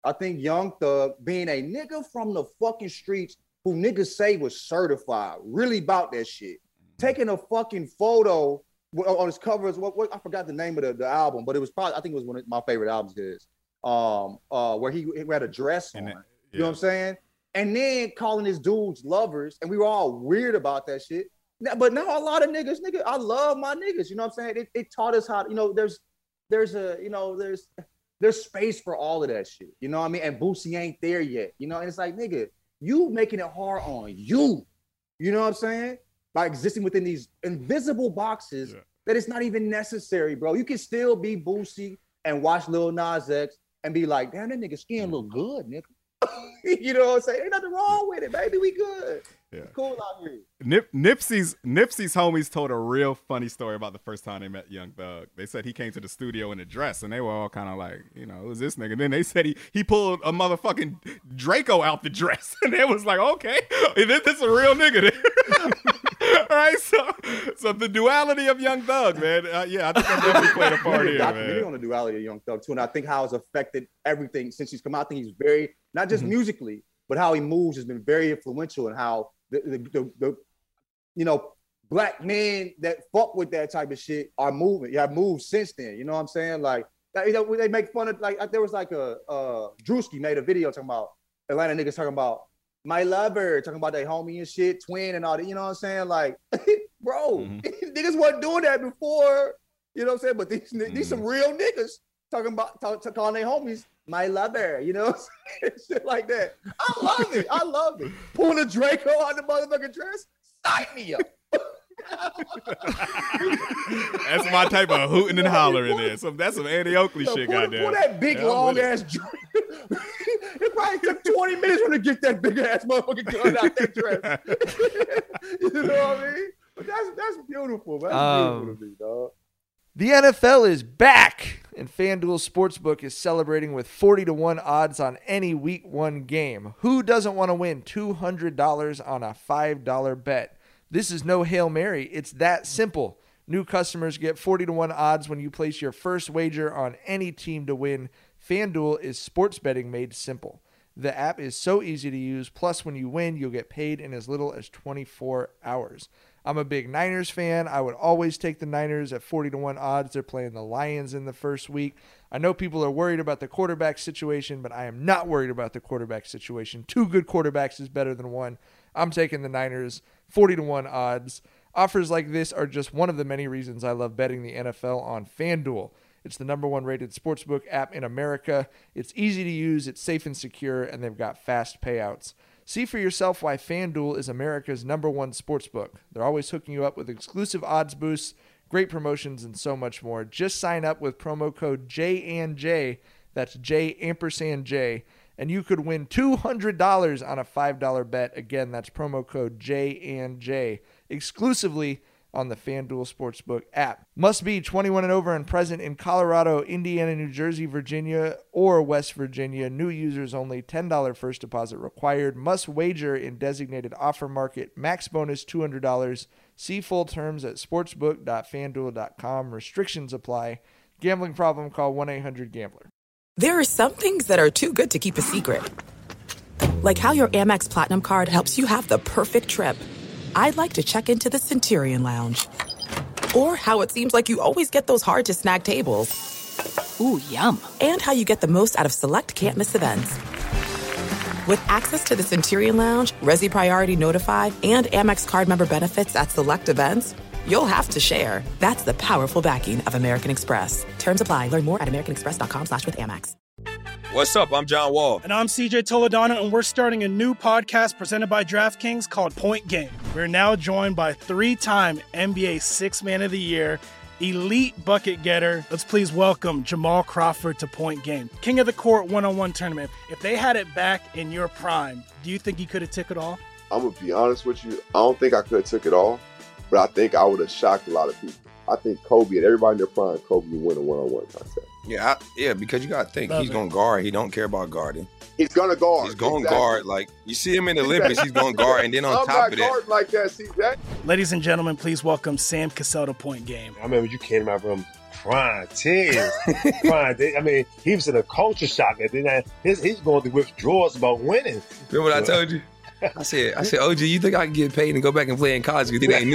I think Young Thug, being a nigga from the fucking streets who niggas say was certified, really about that shit, taking a fucking photo on his covers. What, what I forgot the name of the, the album, but it was probably I think it was one of my favorite albums. Is um uh where he, he had a dress on. It, yeah. You know what I'm saying? And then calling his dudes lovers, and we were all weird about that shit. Now, but now a lot of niggas, nigga, I love my niggas. You know what I'm saying? It, it taught us how, you know, there's, there's a, you know, there's, there's space for all of that shit. You know what I mean? And Boosie ain't there yet. You know, and it's like, nigga, you making it hard on you. You know what I'm saying? By existing within these invisible boxes yeah. that it's not even necessary, bro. You can still be Boosie and watch Lil Nas X and be like, damn, that nigga skin look good, nigga. You know what I'm saying? Ain't nothing wrong with it, baby. We good. Yeah. It's cool out here.
Nip, Nipsey's Nipsey's homies told a real funny story about the first time they met Young Thug. They said he came to the studio in a dress, and they were all kind of like, you know, who's this nigga? And then they said he he pulled a motherfucking Draco out the dress, and it was like, okay, this, this is a real nigga. All right, so so the duality of Young Thug, man. Uh, yeah, I think that definitely played a part here, man.
On the duality of Young Thug too, and I think how it's affected everything since he's come out. I think he's very not just mm-hmm. musically, but how he moves has been very influential, and how the the, the the you know black men that fuck with that type of shit are moving. Yeah, moved since then. You know what I'm saying? Like you know, they make fun of like there was like a uh, Drewski made a video talking about Atlanta niggas talking about my lover, talking about their homie and shit, twin and all that, you know what I'm saying? Like, bro, mm-hmm. niggas wasn't doing that before, you know what I'm saying? But these, mm-hmm. these some real niggas talking about, talk, talk, calling their homies my lover, you know what I'm saying? Shit like that. I love it. I love it. Pulling a Draco out the motherfucking dress, sign me up.
That's my type of hooting and hollering there. So that's some Andy Oakley so shit, goddamn.
Pull that big yeah, long ass joint. It probably took twenty minutes for him to get that big ass motherfucking gun out that dress. You know what I mean? But that's that's beautiful, man. That's um, beautiful to me, dog.
The N F L is back, and FanDuel Sportsbook is celebrating with forty to one odds on any week one game. Who doesn't want to win two hundred dollars on a five dollar bet? This is no Hail Mary. It's that simple. New customers get forty to one odds when you place your first wager on any team to win. FanDuel is sports betting made simple. The app is so easy to use. Plus, when you win, you'll get paid in as little as twenty-four hours. I'm a big Niners fan. I would always take the Niners at forty to one odds. They're playing the Lions in the first week. I know people are worried about the quarterback situation, but I am not worried about the quarterback situation. Two good quarterbacks is better than one. I'm taking the Niners, forty to one odds. Offers like this are just one of the many reasons I love betting the N F L on FanDuel. It's the number one rated sportsbook app in America. It's easy to use, it's safe and secure, and they've got fast payouts. See for yourself why FanDuel is America's number one sportsbook. They're always hooking you up with exclusive odds boosts, great promotions, and so much more. Just sign up with promo code J and J, that's J ampersand J, and you could win two hundred dollars on a five dollar bet. Again, that's promo code J and J, exclusively on the FanDuel Sportsbook app. Must be twenty-one and over and present in Colorado, Indiana, New Jersey, Virginia, or West Virginia. New users only. ten dollars first deposit required. Must wager in designated offer market. Max bonus two hundred dollars. See full terms at sportsbook dot fan duel dot com. Restrictions apply. Gambling problem? Call one eight hundred gambler.
There are some things that are too good to keep a secret. Like how your Amex Platinum card helps you have the perfect trip. I'd like to check into the Centurion Lounge. Or how it seems like you always get those hard-to-snag tables. Ooh, yum. And how you get the most out of select can't-miss events. With access to the Centurion Lounge, Resi Priority Notified, and Amex card member benefits at select events, you'll have to share. That's the powerful backing of American Express. Terms apply. Learn more at americanexpress.com slash with Amex.
What's up? I'm John Wall.
And I'm C J Toledano, and we're starting a new podcast presented by DraftKings called Point Game. We're now joined by three-time N B A Sixth Man of the Year, elite bucket getter. Let's please welcome Jamal Crawford to Point Game. King of the Court one-on-one tournament. If they had it back in your prime, do you think you could have took it all?
I'm going to be honest with you. I don't think I could have took it all. But I think I would have shocked a lot of people. I think Kobe and everybody in their prime, Kobe would win a one-on-one contest.
Yeah, I, yeah, because you got to think, Love he's going to guard. He don't care about guarding.
He's going to guard.
He's going to
exactly.
guard. Like, you see him in the Olympics, he's going to guard. And then on
I'm
top of
that. I'm like that, see that?
Ladies and gentlemen, please welcome Sam Cassell to Point Game.
I remember you came in my room crying, tears, crying. I mean, he was in a culture shock. And then his, he's going through withdrawals about winning.
Remember what I told you? I said, I said, O G, you think I can get paid and go back and play in college? You think I ain't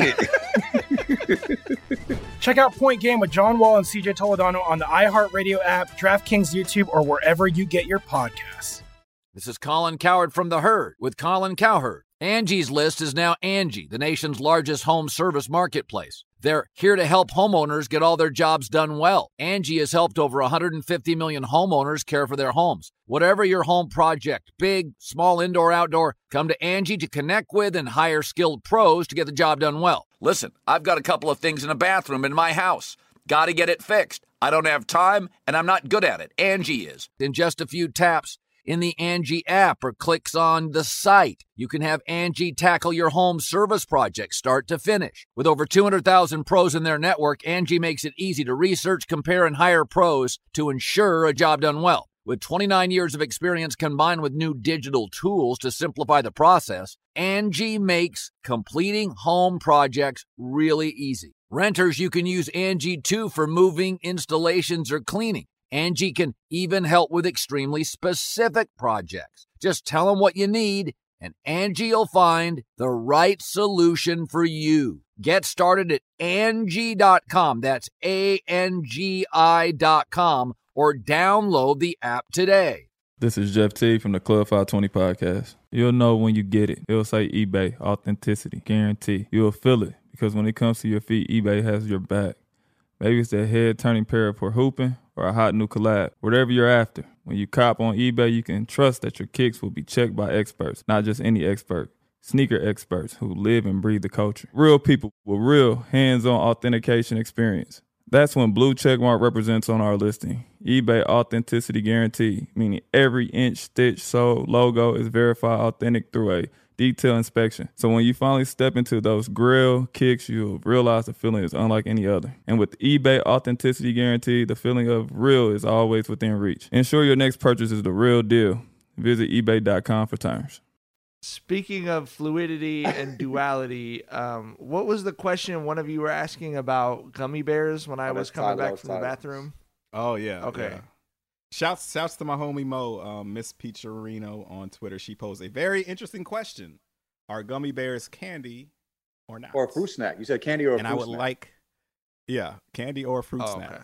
it?
Check out Point Game with John Wall and C J Toledano on the iHeartRadio app, DraftKings YouTube, or wherever you get your podcasts.
This is Colin Cowherd from The Herd with Colin Cowherd. Angie's List is now Angie, the nation's largest home service marketplace. They're here to help homeowners get all their jobs done well. Angie has helped over one hundred fifty million homeowners care for their homes. Whatever your home project, big, small, indoor, outdoor, come to Angie to connect with and hire skilled pros to get the job done well. Listen, I've got a couple of things in a bathroom in my house. Got to get it fixed. I don't have time, and I'm not good at it. Angie is. In just a few taps, in the Angie app or clicks on the site, you can have Angie tackle your home service project start to finish. With over two hundred thousand pros in their network, Angie makes it easy to research, compare, and hire pros to ensure a job done well. With twenty-nine years of experience combined with new digital tools to simplify the process, Angie makes completing home projects really easy. Renters, you can use Angie too for moving, installations, or cleaning. Angie can even help with extremely specific projects. Just tell them what you need, and Angie will find the right solution for you. Get started at Angie dot com. That's A N G I dot com, or download the app today.
This is Jeff T from the Club five twenty podcast. You'll know when you get it. It'll say eBay, authenticity, guarantee. You'll feel it, because when it comes to your feet, eBay has your back. Maybe it's that head-turning pair for hooping or a hot new collab. Whatever you're after, when you cop on eBay, you can trust that your kicks will be checked by experts, not just any expert. Sneaker experts who live and breathe the culture. Real people with real hands-on authentication experience. That's when Blue Checkmark represents on our listing. eBay Authenticity Guarantee, meaning every inch, stitch, sole, logo is verified authentic through a detailed inspection. So when you finally step into those grill kicks, you'll realize the feeling is unlike any other. And with eBay Authenticity Guarantee, the feeling of real is always within reach. Ensure your next purchase is the real deal. Visit ebay dot com for terms.
Speaking of fluidity and duality, um, what was the question one of you were asking about gummy bears when I
Oh,
was
that's
coming
Tyler,
back from the
Tyler.
bathroom?
Oh yeah.
Okay.
yeah. Shouts shouts to my homie Mo, um, Miss Peacharino on Twitter. She posed a very interesting question: are gummy bears candy or not?
Or a fruit snack. You said candy or a
and
fruit
I would
snack.
like, yeah, candy or a fruit
Oh,
snack.
okay.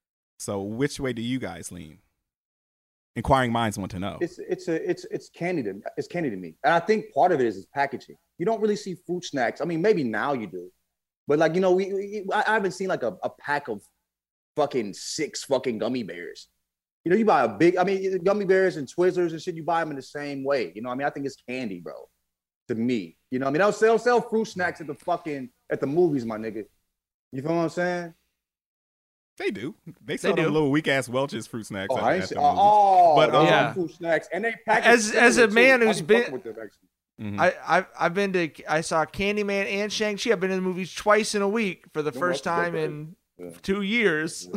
So which way do you guys lean? Inquiring minds want to know.
It's it's a it's it's candy to it's candy to me, and I think part of it is, is packaging. You don't really see fruit snacks. I mean, maybe now you do, but like you know, we, we I I haven't seen like a, a pack of fucking six fucking gummy bears. You know, you buy a big. I mean, gummy bears and Twizzlers and shit. You buy them in the same way. You know, what I mean, I think it's candy, bro. To me, you know, what I mean, they'll sell sell fruit snacks at the fucking at the movies, my nigga. You feel what I'm saying?
They do. They sell
They
them
do.
little weak ass Welch's fruit snacks.
Oh,
at,
I ain't
at
see,
the
oh,
movies.
oh,
But,
those
um,
Yeah.
are fruit snacks, and they package
As as a
similar,
man
too.
who's
I be
been,
fucking with them, actually.
Mhm.
I I've I've been to I saw Candyman and Shang-Chi. I've been in the movies twice in a week for the
Them
first
Welch's are
time
great.
in
Yeah.
two years.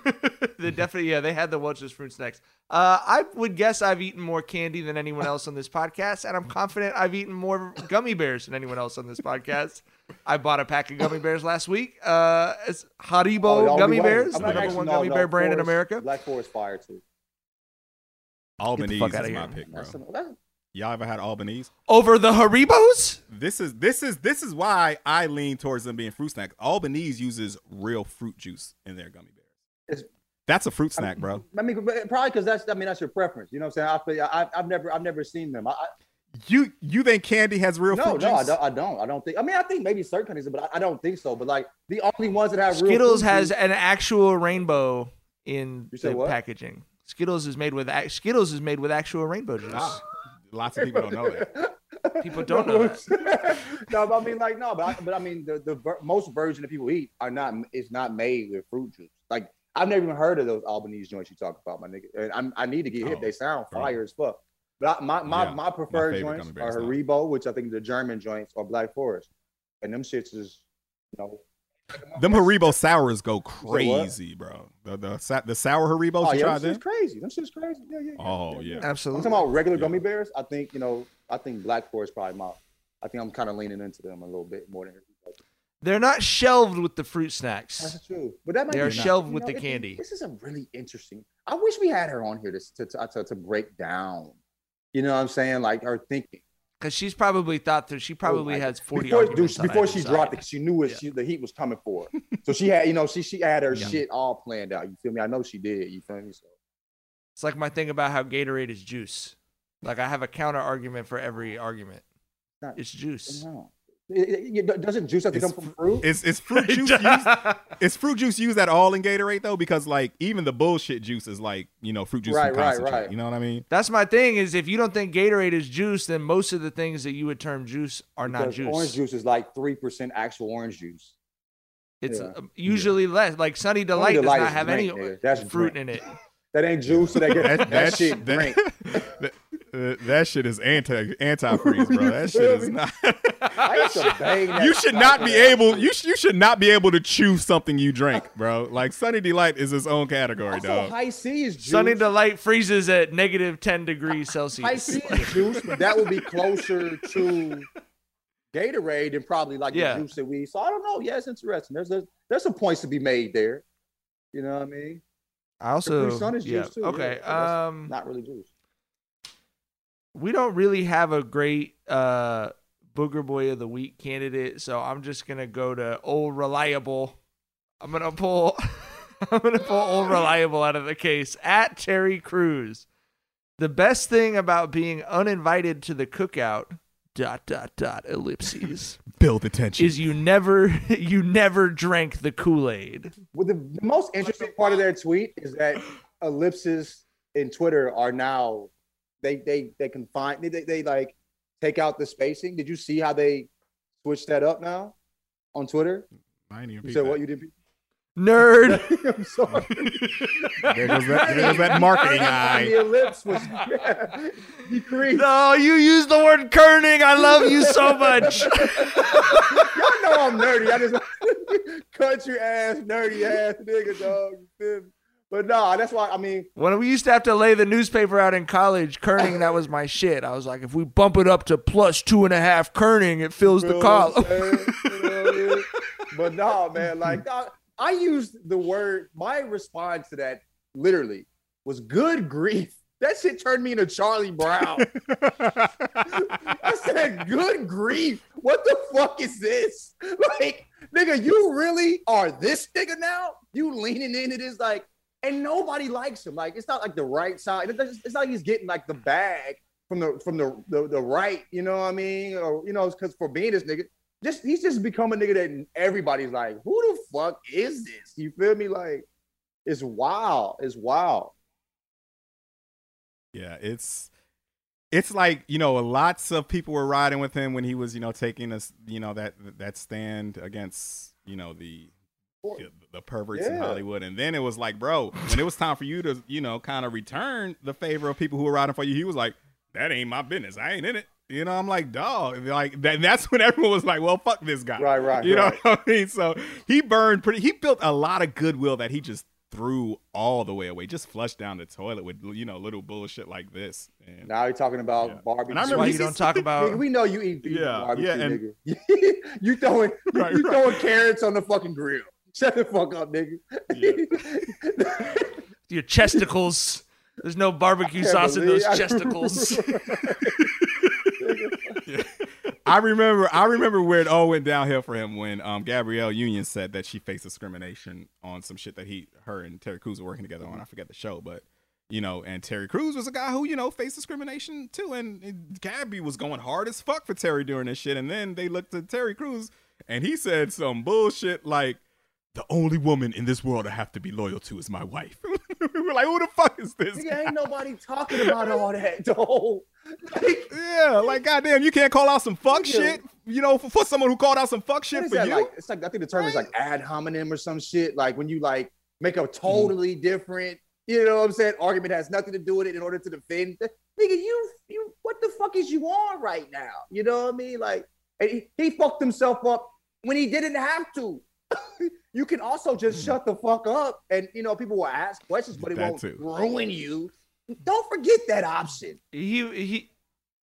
They definitely yeah they had the Welch's fruit snacks. Uh, I would guess I've eaten more candy than anyone else on this podcast, and I'm confident I've eaten more gummy bears than anyone else on this podcast. I bought a pack of gummy bears last week. Uh, it's Haribo
Oh, the only
gummy
way.
bears,
I'm
the
not
number
actually-
one
no,
gummy
no,
bear brand in
Forest-
America.
Black Forest Fire too.
Albanese
fuck
is
outta
my
here.
pick, bro.
That's, that's,
Y'all ever had Albanese?
Over the Haribos?
This is this is this is why I lean towards them being fruit snacks. Albanese uses real fruit juice in their gummy bears.
It's-
That's a fruit snack, bro.
I mean, probably because that's I mean that's your preference. You know what I'm saying? I, I I've never I've never seen them. I, I,
You you think candy has real
no,
fruit
no,
juice?
I don't. I don't. I don't think. I mean, I think maybe certain countries, but I, I don't think so. But like the only ones that have real
Skittles
fruit
has
juice-
an actual rainbow in
You said
the
what?
packaging. Skittles is made with ac- Skittles is made with actual rainbow juice.
Ah, lots of people don't know that.
People don't know that.
No, but I mean, like, no, but I, but I mean, the the ver- most version that people eat are not. It's not made with fruit juice. Like I've never even heard of those Albanese joints you talk about, my nigga. And I'm, I need to get hip.
Oh,
They sound
bro.
fire as fuck. But I, my my,
Yeah,
my preferred
favorite
joints
gummy bears
are
now.
Haribo, which I think the German joints, or Black Forest, and them shits is, you know.
Them Haribo sours go
what?
crazy, bro. The the sa- the sour Haribos
Oh
you
yeah,
tried
them shit's
them?
crazy. Them shit's crazy. Yeah, yeah. yeah
Oh
yeah.
yeah.
I'm
Absolutely.
talking about regular
Yeah.
gummy bears. I think you know. I think Black Forest probably my. I think I'm kind of leaning into them a little bit more than.
They're not shelved with the fruit snacks.
That's true. But that might
they are
be
shelved
you
with
know,
the
it-
candy.
This is a really interesting. I wish we had her on here to to to, to break down. You know what I'm saying? Like her thinking.
Because she's probably thought that she probably
Like,
has forty
before,
arguments
dude,
on
before
either
she
side.
dropped it. She knew it. She, the heat was coming for her. So she had, you know, she she had her
Yeah.
shit all planned out. You feel me? I know she did. You feel me? So
It's like my thing about how Gatorade is juice. Like I have a counter argument for every argument.
Not-
It's juice.
no. It- it- it- doesn't juice have to
It's
come from fruit?
Is is fruit juice used? Is fruit juice used at all in Gatorade though? Because like even the bullshit juice is like you know fruit juice
Right,
from
right,
concentrate.
right.
You know what I mean?
That's my thing is if you don't think Gatorade is juice, then most of the things that you would term juice are not
Because
juice.
Orange juice is like three percent actual orange juice.
It's
Yeah.
uh, usually less. Like Sunny
Sunny
Delight does
Delight
not
is
have
drink,
any
nigga. That's
fruit
drink.
in it.
That ain't juice. So that, that, that,
that
shit
that,
drink.
that, uh, that shit is anti antifreeze, bro. That shit is not.
I used to bang that
You should not be able. You sh- you should not be able to choose something you drink, bro. Like Sunny Delight is its own category,
Also,
dog.
high C is juice.
Sunny Delight freezes at negative ten degrees Celsius.
High C is juice, but that would be closer to Gatorade than probably like
Yeah.
the juice that we. So I don't know. Yeah, it's interesting. There's there's, there's some points to be made there. You know what I mean?
I also
Capri Sun is
yeah.
juice too.
Okay.
yeah, so that's
Um,
not really juice.
we don't really have a great uh Booger Boy of the Week candidate, so I'm just gonna go to Old Reliable. I'm gonna pull I'm gonna pull Old Reliable out of the case at Terry Crews. The best thing about being uninvited to the cookout dot dot dot ellipses
Build attention.
is you never you never drank the Kool-Aid.
Well, the, the most interesting part of their tweet is that ellipses in Twitter are now they they they confine they, they they like take out the spacing. Did you see how they switched that up now on Twitter?
I ain't even
You
peep
said
that.
what you did?
Nerd.
I'm sorry.
There goes that, there goes that marketing
The
eye.
ellipse was yeah, decreased.
No, you used the word kerning. I love you so much.
Y'all know I'm nerdy. I just country ass, nerdy ass nigga, dog. You feel me? But no, that's why I mean
When we used to have to lay the newspaper out in college, kerning, that was my shit. I was like, if we bump it up to plus two and a half kerning, it fills
you
the
know what I'm
column.
saying? You know what I mean? But no, man, like dog, I used the word, my response to that literally was good grief. That shit turned me into Charlie Brown. I said, good grief. What the fuck is this? Like, nigga, you really are this nigga now? You leaning into this, like, and nobody likes him. Like, it's not like the right side. It's it's not like he's getting like the bag from the from the the, the right, you know what I mean? Or, you know, because for being this nigga, just he's just become a nigga that everybody's like, who the fuck is this? You feel me? Like, it's wild. It's wild.
Yeah, it's it's like you know, lots of people were riding with him when he was you know taking us you know that that stand against you know the the, the perverts in
Yeah.
Hollywood, and then it was like, bro, when it was time for you to you know kind of return the favor of people who were riding for you, he was like, that ain't my business. I ain't in it. You know, I'm like, dog. Like that, that's when everyone was like, well, fuck this guy.
Right, right,
You
right.
know what I mean? So he burned pretty. He built a lot of goodwill that he just threw all the way away, just flushed down the toilet with you know little bullshit like this. And
Now you're talking about barbecue.
And I
That's
remember
why
he
you
said-
don't talk about.
Nigga, we know you eat beef
Yeah,
barbecue,
yeah, and-
nigga. you throwing
Right,
you
right.
throwing carrots on the fucking grill. Shut the fuck up, nigga.
Your chesticles. There's no barbecue
can't
sauce in those
believe- I-
chesticles.
I remember, I remember where it all went downhill for him when um, Gabrielle Union said that she faced discrimination on some shit that he, her, and Terry Crews were working together on. I forget the show, but you know, and Terry Crews was a guy who you know faced discrimination too, and, and Gabby was going hard as fuck for Terry during this shit, and then they looked at Terry Crews and he said some bullshit like, "The only woman in this world I have to be loyal to is my wife." We were like, "Who the fuck is this?"
Nigga,
guy?
ain't nobody talking about all that, though. Like,
Yeah, like goddamn, you can't call out some fuck
Yeah.
shit, you know, for, for someone who called out some fuck shit
what is
for
that
you.
like? It's like I think the term is like ad hominem or some shit. Like when you like make a totally different, you know what I'm saying, argument has nothing to do with it in order to defend. Nigga, you you what the fuck is you on right now? You know what I mean? Like and he, he fucked himself up when he didn't have to. You can also just shut the fuck up, and you know people will ask questions, but it
That
won't
too.
ruin you. Don't forget that option.
he he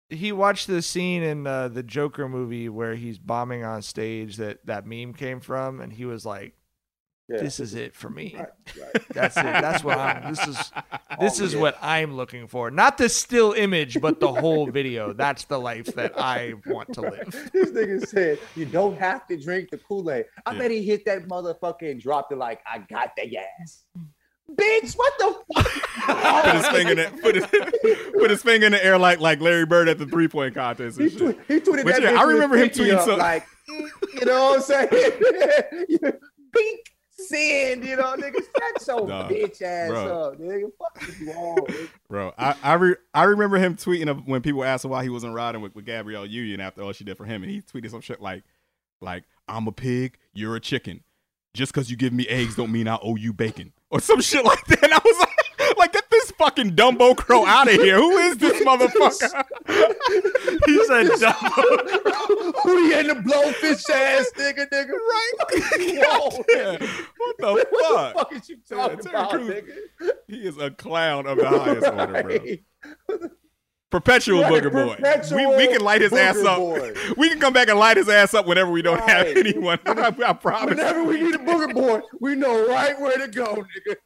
he watched the scene in uh, the Joker movie where he's bombing on stage that that meme came from, and he was like,
Yeah.
"This is it for me.
Right, right.
That's it. That's what I'm. This is this
Oh,
is
yeah.
what I'm looking for. Not the still image, but the whole video. That's the life that I want to live."
This nigga said, you don't have to drink the Kool-Aid. I bet he hit that motherfucker and dropped it like, I got the ass. Bitch, what the fuck?
Put his finger in it. Put his, put his finger in the air like like Larry Bird at the three point contest. And
He,
shit.
tweet, he tweeted
But
that.
yeah,
bitch
I
with
remember him
his pinky
tweeting
up,
so-
like, you know what I'm saying? Pink send, you know, nigga, shut your
Nah,
bitch ass
bro.
up, nigga. Fuck is wrong, nigga.
Bro, I I, re- I remember him tweeting of when people asked him why he wasn't riding with, with Gabrielle Union after all she did for him, and he tweeted some shit like, like I'm a pig, you're a chicken. Just because you give me eggs don't mean I owe you bacon, or some shit like that. And I was like, like get this fucking Dumbo Crow out of here. Who is this motherfucker?
He said Dumbo.
Who you in the blowfish ass nigga, nigga?
Right?
Whoa,
Yeah. What the
what
fuck?
the fuck is you talking
Terry
about,
Crews,
nigga?
He is a clown of the highest order, bro.
Right.
Perpetual
Right,
booger boy.
perpetual
We, we can light his ass
booger
up.
boy.
We can come back and light his ass up whenever we don't have
Right.
anyone. I, I promise.
Whenever we need a booger boy, we know right where to go,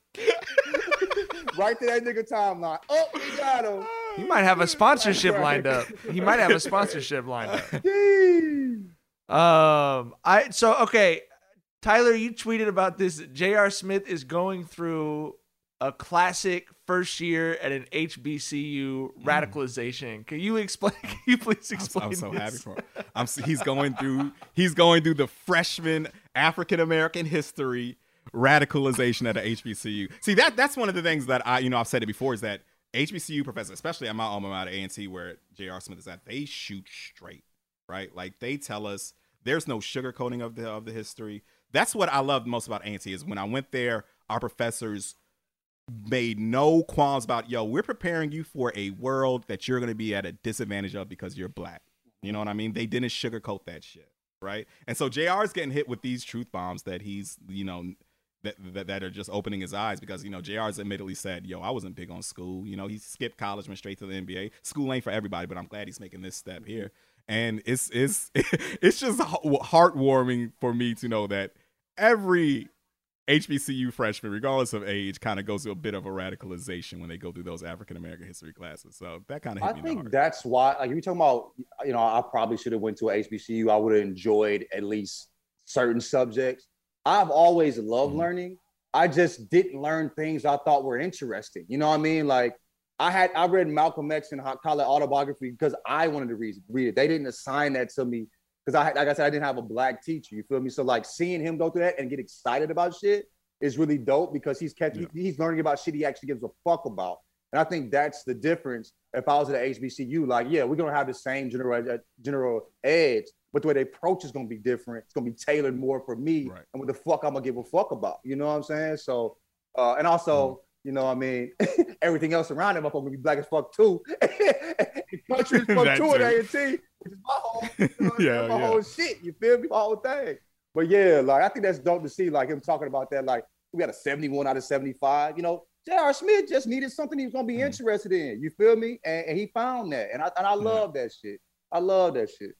nigga. Right to that nigga timeline. Oh, we got him.
He might have a sponsorship lined up. He might have a sponsorship lined up.
Jeez.
Um, I so okay, Tyler, you tweeted about this. J R. Smith is going through a classic first year at an H B C U radicalization. Can you explain? Can you please explain?
I'm so
this?
happy for him. I'm s- he's going through he's going through the freshman African American history radicalization at a H B C U. See, that that's one of the things that I you know I've said it before is that H B C U professors, especially at my alma mater A and T where J R. Smith is at, they shoot straight, right? Like they tell us there's no sugarcoating of the of the history. That's what I love most about A and T is when I went there, our professors made no qualms about, yo, we're preparing you for a world that you're going to be at a disadvantage of because you're black. You know what I mean? They didn't sugarcoat that shit, right? And so J R is getting hit with these truth bombs that he's, you know, that, that that are just opening his eyes because, you know, J R's admittedly said, yo, I wasn't big on school. You know, he skipped college, went straight to the N B A. School ain't for everybody, but I'm glad he's making this step here. And it's it's it's just heartwarming for me to know that every H B C U freshman, regardless of age, kind of goes through a bit of a radicalization when they go through those African American history classes. So that kind of hit
I
me in
think
the heart.
that's why, like, if you're talking about, you know, I probably should have went to a H B C U. I would have enjoyed at least certain subjects. I've always loved
Mm-hmm.
learning. I just didn't learn things I thought were interesting. You know what I mean? Like, I had I read Malcolm X and college autobiography because I wanted to read, read it. They didn't assign that to me because I, like I said, I didn't have a black teacher. You feel me? So like seeing him go through that and get excited about shit is really dope because he's catching,
Yeah.
he's learning about shit he actually gives a fuck about. And I think that's the difference. If I was at a H B C U, like, yeah, we're gonna have the same general uh, general edge, but the way they approach is gonna be different. It's gonna be tailored more for me
Right.
and what the fuck I'm gonna give a fuck about. You know what I'm saying? So, uh, and also, you know, what I mean, everything else around him, I'm gonna be black as fuck too. Country as fuck
That
too at
too.
A and T, which is my whole, you know what I'm
Yeah,
saying? my
yeah.
whole shit. You feel me? My whole thing. But yeah, like I think that's dope to see, like him talking about that. Like we got a seventy-one out of seventy-five. You know, J R. Smith just needed something he was gonna be
Mm-hmm.
interested in. You feel me? And, and he found that, and I and I love that shit. I love that shit.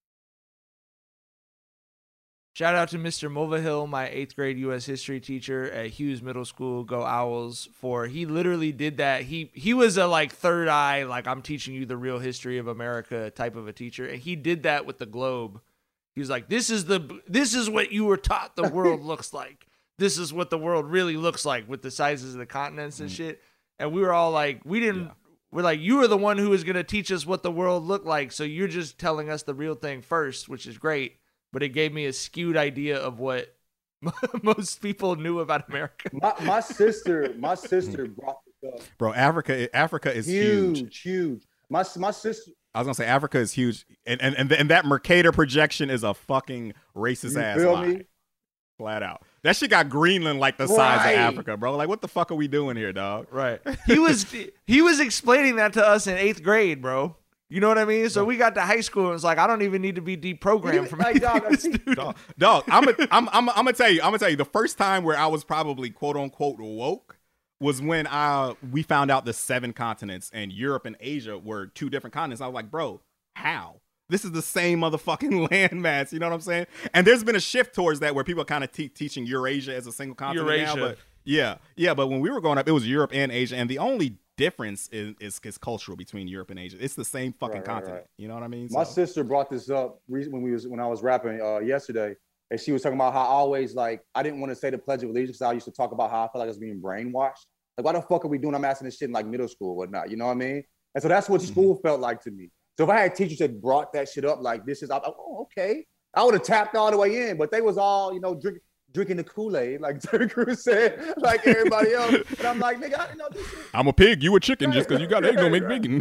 Shout out to Mister Mulvihill, my eighth grade U S history teacher at Hughes Middle School. Go Owls! For he literally did that. He he was a like third eye, like I'm teaching you the real history of America type of a teacher, and he did that with the globe. He was like, "This is the this is what you were taught the world looks like. This is what the world really looks like with the sizes of the continents and shit." And we were all like, we didn't. We're like, you were the one who was gonna teach us what the world looked like, so you're just telling us the real thing first, which is great. But it gave me a skewed idea of what most people knew about America.
My my sister, my sister brought this up.
Bro, Africa Africa is huge.
Huge, huge. My my sister.
I was gonna say Africa is huge, and and and, and that Mercator projection is a fucking racist
You
ass
feel
lie,
me?
flat out. That shit got Greenland like the size
Right.
of Africa, bro. Like, what the fuck are we doing here, dog?
Right. He was he was explaining that to us in eighth grade, bro. You know what I mean? So we got to high school and it's like, I don't even need to be deprogrammed from
Like, dog, I see-
dog, dog I'm, a, I'm, I'm, I'm gonna tell you, I'm gonna tell you, the first time where I was probably quote unquote woke was when I we found out the seven continents and Europe and Asia were two different continents. I was like, bro, how? This is the same motherfucking landmass. You know what I'm saying? And there's been a shift towards that where people are kind of te- teaching Eurasia as a single continent
Eurasia.
now. But yeah, yeah. But when we were growing up, it was Europe and Asia, and the only difference is is, is cultural between Europe and Asia. It's the same fucking
Right, right,
continent.
right.
You know what I mean?
My
So-
sister brought this up re- when we was when I was rapping uh, yesterday, and she was talking about how I always like I didn't want to say the Pledge of Allegiance because I used to talk about how I felt like I was being brainwashed. Like, why the fuck are we doing? I'm asking this shit in like middle school or whatnot. You know what I mean? And so that's what
Mm-hmm.
school felt like to me. So if I had teachers that brought that shit up, like this is, I'm like, oh, okay, I would have tapped all the way in. But they was all, you know, drink, drinking the Kool-Aid, like Terry Crews said, like everybody else. And I'm like, nigga, I didn't know this shit.
I'm a pig, you a chicken. Just because you got egg don't make bacon.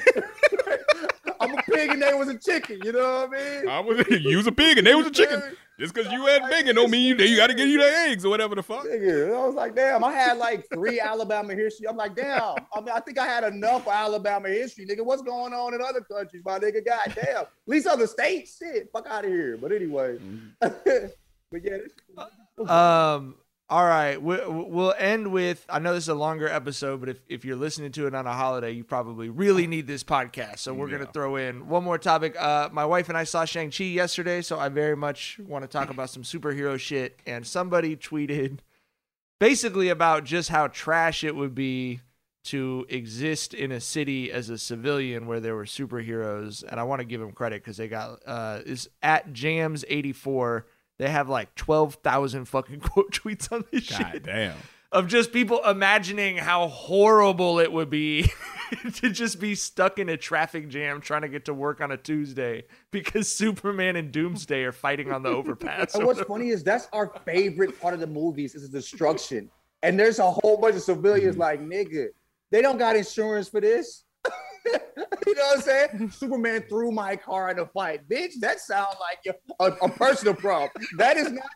I'm a pig and they was a chicken. You know what I mean?
I was you was a pig and they was a chicken. Just because you had bacon don't mean you, you got to get you the eggs or whatever the fuck.
Nigga, I was like, damn, I had like three Alabama history. I'm like, damn, I mean, I think I had enough for Alabama history, nigga. What's going on in other countries, my nigga? God damn. At least other states, shit, fuck out of here. But anyway, but yeah. This,
Um. All right. We, we'll end with. I know this is a longer episode, but if, if you're listening to it on a holiday, you probably really need this podcast. So we're gonna throw in one more topic. Uh, my wife and I saw Shang-Chi yesterday, so I very much want to talk about some superhero shit. And somebody tweeted basically about just how trash it would be to exist in a city as a civilian where there were superheroes. And I want to give them credit because they got uh, is at Jams eighty-four. They have like twelve thousand fucking quote tweets on this
God
shit.
damn.
Of just people imagining how horrible it would be to just be stuck in a traffic jam trying to get to work on a Tuesday because Superman and Doomsday are fighting on the overpass.
and what's funny is that's our favorite part of the movies is the destruction. And there's a whole bunch of civilians like, nigga, they don't got insurance for this. You know what I'm saying? Superman threw my car in a fight. Bitch, that sounds like your, a, a personal problem. That is not.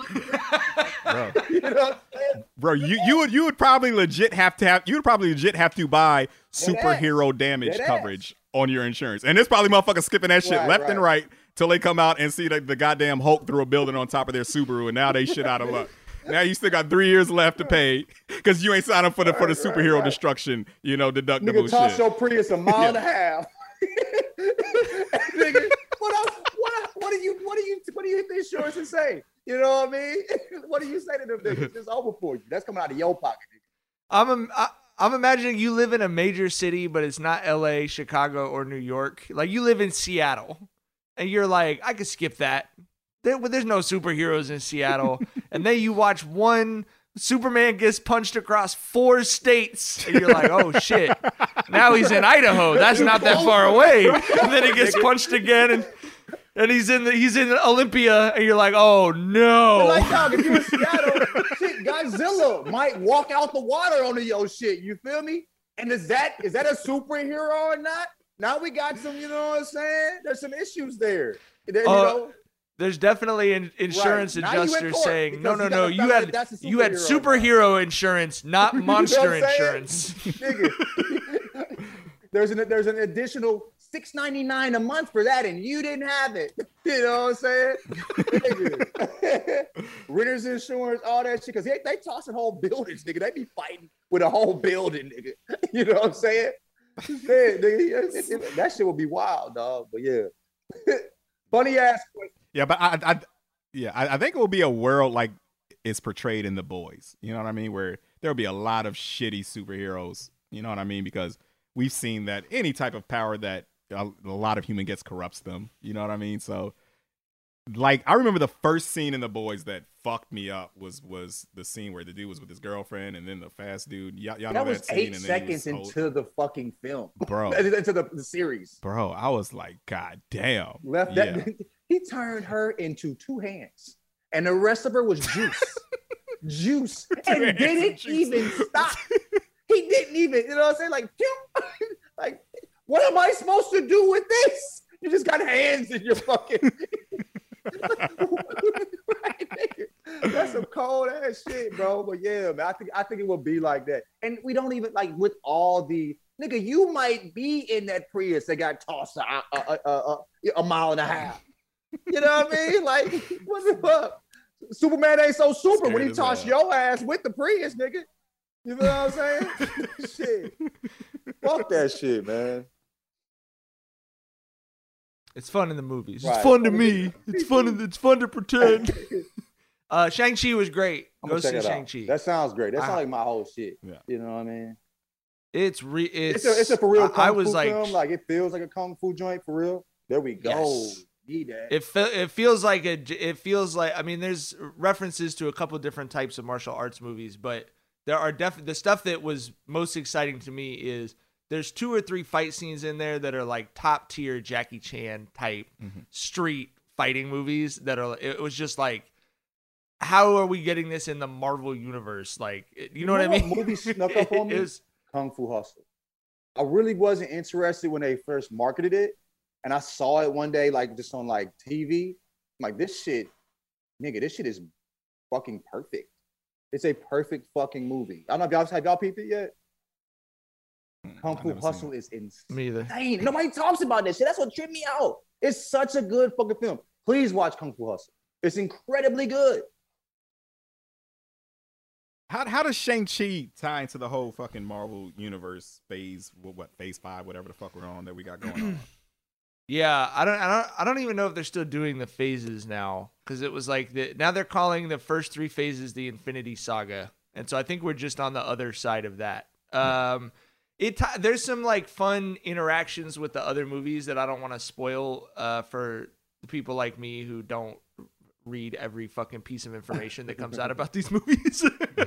Bro.
You know what I'm saying?
Bro, you, you would you would probably legit have to have you would probably legit have to buy superhero damage
Dead ass.
coverage on your insurance. And there's probably motherfuckers skipping that shit
Right,
left
right.
and right till they come out and see the, the goddamn Hulk through a building on top of their Subaru and now they shit out of luck. Now you still got three years left to pay because you ain't signed up for the for the superhero destruction, you know, deductible
Nigga, toss
shit.
your Prius a mile
Yeah.
and a half. Nigga, what else? What, what do you what do you what do you hit the insurance and say? You know what I mean? What do you say to them niggas? It's over for you. That's coming out of your pocket.
I'm a, I, I'm imagining you live in a major city, but it's not L A, Chicago, or New York. Like you live in Seattle, and you're like, I could skip that. There, there's no superheroes in Seattle, and then you watch one Superman gets punched across four states, and you're like, oh shit! Now he's in Idaho. That's not that far away. And then he gets punched again, and and he's in the he's in Olympia, and you're like, oh no!
But like, dog, if you in Seattle, shit, Godzilla might walk out the water on your shit. You feel me? And is that is that a superhero or not? Now we got some, you know what I'm saying? There's some issues there. There, you
Uh,
know?
There's definitely an insurance
Right. Now you in
adjuster
court
saying, no,
because
no,
you
no,
gotta
you
find out
had
that that's a
you had
superhero.
superhero insurance, not
You know what
monster
I'm saying?
insurance.
Nigga, there's an there's an additional six ninety-nine a month for that, and you didn't have it. You know what I'm saying? Nigga. Renter's insurance, all that shit, because they, they tossing whole buildings, nigga. They be fighting with a whole building, nigga. You know what I'm saying? Man, nigga, it- it- it- that shit would be wild, dog. But yeah, funny ass question.
Yeah, but I, I yeah, I, I think it will be a world like it's portrayed in The Boys. You know what I mean? Where there'll be a lot of shitty superheroes. You know what I mean? Because we've seen that any type of power that a, a lot of human gets corrupts them. You know what I mean? So, like, I remember the first scene in The Boys that fucked me up was was the scene where the dude was with his girlfriend and then the fast dude. Y- y'all know
That was
that scene.
eight
and then he
seconds
was old.
into the fucking film,
Bro.
into the, the series.
Bro, I was like, God damn.
Left
Yeah.
that he turned her into two hands, and the rest of her was juice, juice, and
hands
didn't
and juice.
even stop. He didn't even, you know what I'm saying? Like, pew! Like, what am I supposed to do with this? You just got hands in your fucking. Right, nigga. That's some cold ass shit, bro. But yeah, man, I think I think it will be like that, and we don't even like with all the nigga. You might be in that Prius that got tossed a, a, a, a, a mile and a half. You know what I mean? Like, what the fuck? Superman ain't so super
Scared
when he
as
tossed
hell.
your ass with the Prius, nigga. You know what I'm saying? Shit. Fuck that shit, man.
It's fun in the movies.
Right.
It's fun to me. It's fun. In, it's fun to pretend. uh, Shang-Chi was great.
I'm
Go
gonna check
see
it out.
Shang-Chi.
That sounds great. That sounds
I-
like my whole shit.
Yeah.
You know what I mean?
It's re. It's
It's a, it's a for real kung
I, I was
fu
like,
film. Like it feels like a kung fu joint for real. There we go.
Yes.
Need that.
It fe- it feels like a it feels like I mean there's references to a couple different types of martial arts movies, but there are definitely the stuff that was most exciting to me is there's two or three fight scenes in there that are like top tier Jackie Chan type
Mm-hmm.
street fighting movies that are it was just like how are we getting this in the Marvel universe, like you know what I mean?
Movie snuck up on me.
It was-
Kung Fu Hustle. I really wasn't interested when they first marketed it. And I saw it one day, like just on like T V. I'm like, this shit, nigga, this shit is fucking perfect. It's a perfect fucking movie. I don't know if y'all have y'all peeped it yet. Kung Fu Hustle is insane.
Me either.
Nobody talks about this shit. That's what tripped me out. It's such a good fucking film. Please watch Kung Fu Hustle. It's incredibly good.
How how does Shang-Chi tie into the whole fucking Marvel universe phase? What, what phase five, whatever the fuck we're on that we got going on?
Yeah, I don't, I don't, I don't even know if they're still doing the phases now because it was like the, now they're calling the first three phases the Infinity Saga, and so I think we're just on the other side of that. Um, it ti- there's some like fun interactions with the other movies that I don't want to spoil uh, for the people like me who don't read every fucking piece of information that comes out about these movies.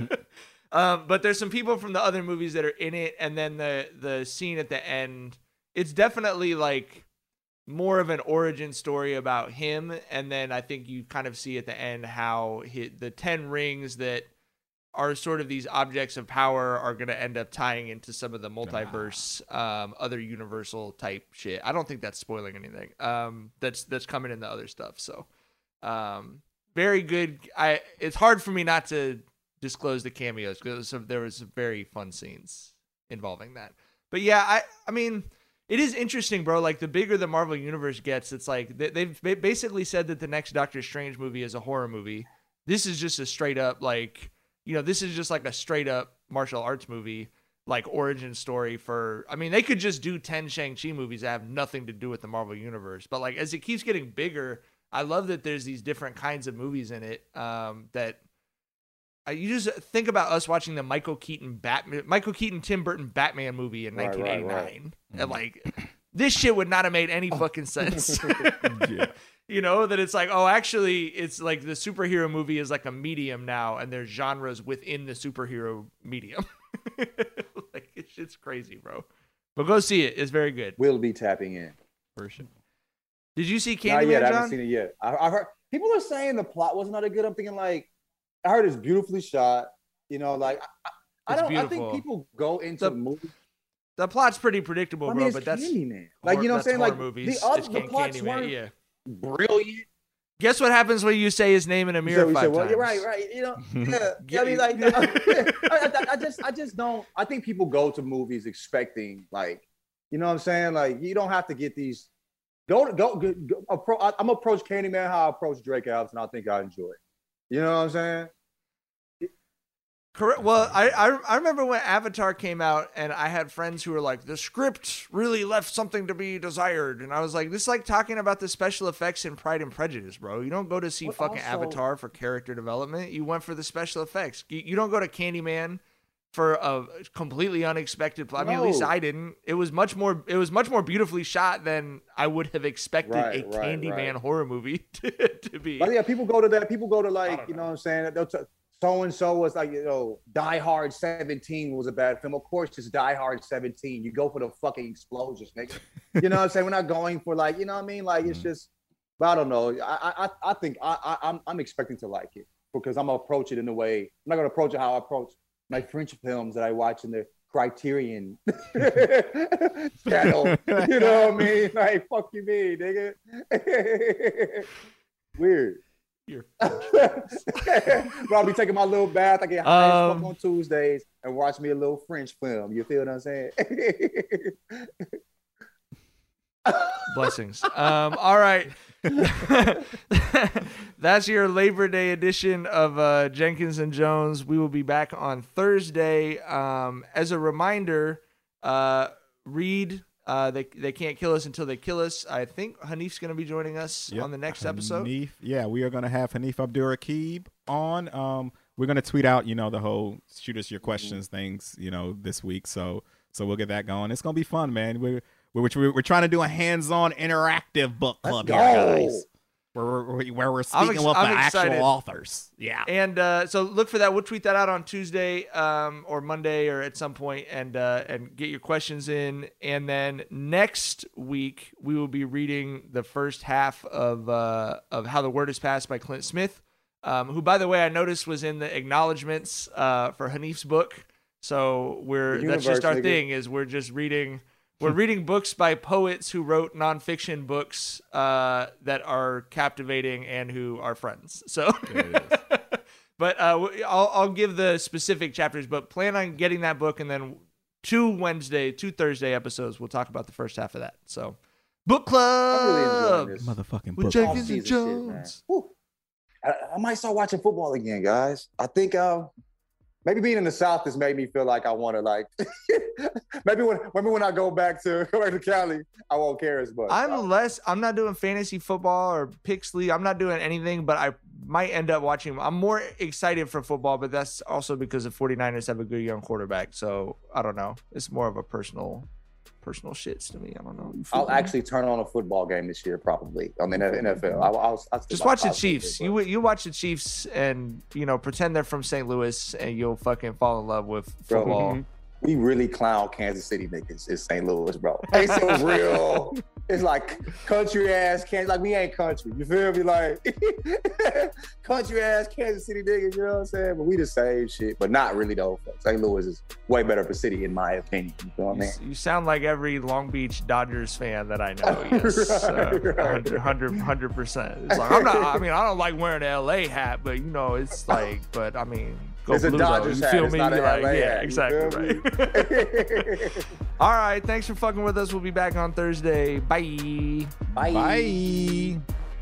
um, but there's some people from the other movies that are in it, and then the the scene at the end, it's definitely like more of an origin story about him, and then I think you kind of see at the end how he, the ten rings that are sort of these objects of power are going to end up tying into some of the multiverse, um, other universal type shit. I don't think that's spoiling anything. Um, that's that's coming in the other stuff. So, um, very good. I it's hard for me not to disclose the cameos because there was some very fun scenes involving that. But yeah, I I mean. It is interesting, bro. Like, the bigger the Marvel Universe gets, it's like they, they've basically said that the next Doctor Strange movie is a horror movie. This is just a straight up, like, you know, this is just like a straight up martial arts movie, like origin story for, I mean, they could just do ten Shang-Chi movies that have nothing to do with the Marvel Universe. But, like, as it keeps getting bigger, I love that there's these different kinds of movies in it um, that, Uh, you just think about us watching the Michael Keaton Batman, Michael Keaton Tim Burton Batman movie in
Right, right,
nineteen eighty-nine,
right.
and like this shit would not have made any fucking sense.
Yeah.
You know that it's like, oh, actually, it's like the superhero movie is like a medium now, and there's genres within the superhero medium. Like it's shit's crazy, bro. But go see it; it's very good.
We'll be tapping in.
For sure. Did you see
Not
Candyman,
yet. I
John?
haven't seen it yet. I, I've heard people are saying the plot was not that good. I'm thinking like, I heard it's beautifully shot. You know, like I, I, I
It's
don't. I
beautiful.
think people go into
The-
the movie.
The plot's pretty predictable,
I mean,
bro.
it's
But that's
Candyman. Like, you know what I'm saying?
horror
Like, the
movies.
other-
It's
the
Can-
plots
Candyman,
weren't
yeah.
Brilliant.
Guess what happens when you say his name in a
You
mirror
said- you
five
said, well,
times?
you're right, right. You know, yeah. I mean, like, I, I, I just, I just don't. I think people go to movies expecting, like, you know what I'm saying? Like, you don't have to get these. Go to go. go, go appro- I, I'm approach Candyman how I approach Drake Alves, and I think I enjoy it. You know what I'm saying?
Correct. Well, I, I I remember when Avatar came out, and I had friends who were like, the script really left something to be desired, and I was like, this is like talking about the special effects in Pride and Prejudice, bro. You don't go to see
But
fucking
also-
Avatar for character development. You went for the special effects. You, you don't go to Candyman for a completely unexpected plot. I mean, at least
No.
I didn't. It was much more. It was much more beautifully shot than I would have expected
Right,
a
right,
Candyman
right.
horror movie to, to be.
But yeah, people go to that. People go to like, you know what I'm saying? They'll t- so and so was like, you know, Die Hard seventeen was a bad film. Of course, it's Die Hard seventeen. You go for the fucking explosions, nigga. You know what I'm saying? We're not going for like, you know what I mean? Like, it's just, but I don't know. I I I think I, I I'm I'm expecting to like it because I'm gonna approach it in a way. I'm not gonna approach it how I approach my French films that I watch in the Criterion channel. You know what I mean? Like, fuck you, me, nigga. Weird.
You're
Bro, I'll be taking my little bath. I get high as
Um,
fuck on Tuesdays and watch me a little French film. You feel what I'm saying?
Blessings. Um, all right. That's your Labor Day edition of uh, Jenkins and Jones. We will be back on Thursday. Um, as a reminder, uh, read uh, they they can't kill us until they kill us. I think Hanif's going to be joining us
Yep.
on the next episode.
Hanif, yeah, we are going to have Hanif Abdur-Rakib on. Um, we're going to tweet out, you know, the whole shoot us your questions things, you know, this week. So so we'll get that going. It's going to be fun, man. We're we're we're, we're trying to do a hands-on interactive book club here, guys. Where we're, where we're speaking
ex-
with
I'm
the
excited.
actual authors. Yeah.
And uh, so look for that. We'll tweet that out on Tuesday um, or Monday or at some point, and uh, and get your questions in. And then next week we will be reading the first half of uh, of How the Word Is Passed by Clint Smith, um, who, by the way, I noticed was in the acknowledgments uh, for Hanif's book. So we're
The
that's just our
universe, nigga.
thing is we're just reading. We're reading books by poets who wrote nonfiction books uh, that are captivating and who are friends. So, but uh, w- I'll, I'll give the specific chapters. But plan on getting that book, and then two Wednesday, two Thursday episodes. We'll talk about the first half of that. So, book club,
I'm really enjoying this.
Motherfucking
with
book
Jenkins
club.
and Jones.
Whew. I, I might start watching football again, guys. I think uh, maybe being in the South has made me feel like I want to like. maybe when maybe when I go back to go back to Cali, I won't care as much.
I'm less. I'm not doing fantasy football or picks league. I'm not doing anything, but I might end up watching. I'm more excited for football, but that's also because the 49ers have a good young quarterback. So I don't know. It's more of a personal, personal shits to me. I don't know. You feel
I'll
me?
actually turn on a football game this year, probably. I mean, N F L. I'll, I'll, I'll
Just watch the Chiefs. You you watch the Chiefs and you know pretend they're from Saint Louis, and you'll fucking fall in love with
Bro,
football.
we really clown Kansas City niggas in Saint Louis, bro. They so real. It's like country ass Kansas. Like we ain't country. You feel me? Like country ass Kansas City niggas. You know what I'm saying? But we the same shit, but not really though. Saint Louis is way better of a city in my opinion. You know what I mean?
You sound like every Long Beach Dodgers fan that I know. Yes, uh,
Right, right.
one hundred, one hundred percent. It's like I'm not. I mean, I don't like wearing the L A hat, but you know, it's like. But I mean, go
It's a
Blue
Dodgers
though. You
hat,
feel
it's
me?
not an
Like,
L A
yeah,
hat, you
exactly
feel me?
right. All right, thanks for fucking with us. We'll be back on Thursday. Bye.
Bye.
Bye.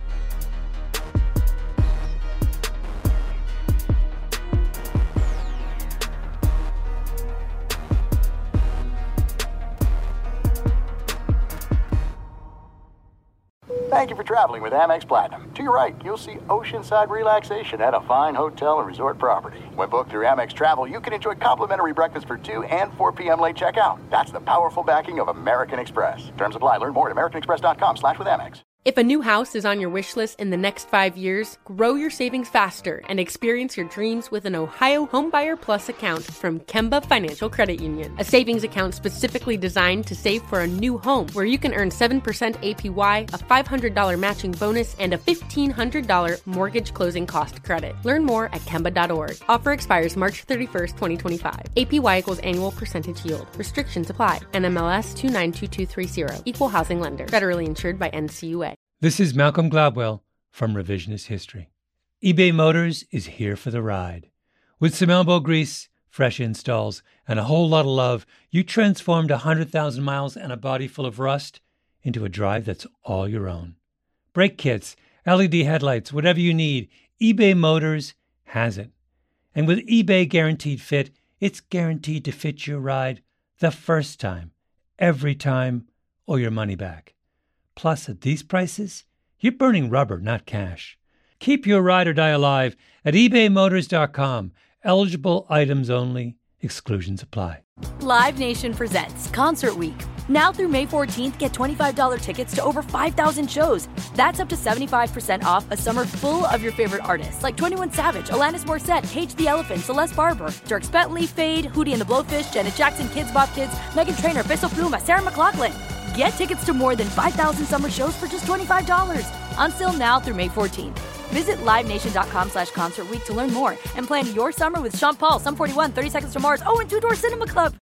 Thank you for traveling with Amex Platinum. To your right, you'll see oceanside relaxation at a fine hotel and resort property. When booked through Amex Travel, you can enjoy complimentary breakfast for two and four p.m. late checkout. That's the powerful backing of American Express. Terms apply. Learn more at americanexpress.com slash with Amex.
If a new house is on your wish list in the next five years, grow your savings faster and experience your dreams with an Ohio Homebuyer Plus account from Kemba Financial Credit Union. A savings account specifically designed to save for a new home where you can earn seven percent A P Y, a five hundred dollars matching bonus, and a fifteen hundred dollars mortgage closing cost credit. Learn more at Kemba dot org. Offer expires March thirty-first, twenty twenty-five. A P Y equals annual percentage yield. Restrictions apply. N M L S two nine two two three zero. Equal housing lender. Federally insured by N C U A.
This is Malcolm Gladwell from Revisionist History. eBay Motors is here for the ride. With some elbow grease, fresh installs, and a whole lot of love, you transformed one hundred thousand miles and a body full of rust into a drive that's all your own. Brake kits, L E D headlights, whatever you need, eBay Motors has it. And with eBay Guaranteed Fit, it's guaranteed to fit your ride the first time, every time, or your money back. Plus, at these prices, you're burning rubber, not cash. Keep your ride or die alive at ebay motors dot com. Eligible items only. Exclusions apply.
Live Nation presents Concert Week. Now through May fourteenth, get twenty-five dollars tickets to over five thousand shows. That's up to seventy-five percent off a summer full of your favorite artists like twenty-one Savage, Alanis Morissette, Cage the Elephant, Celeste Barber, Dierks Bentley, Fade, Hootie and the Blowfish, Janet Jackson, Kids Bop Kids, Meghan Trainor, Peso Pluma, Sarah McLachlan. Get tickets to more than five thousand summer shows for just twenty-five dollars. Until now through May fourteenth. Visit live nation dot com slash concert week to learn more and plan your summer with Sean Paul, Sum forty-one, thirty Seconds to Mars, oh, and Two Door Cinema Club.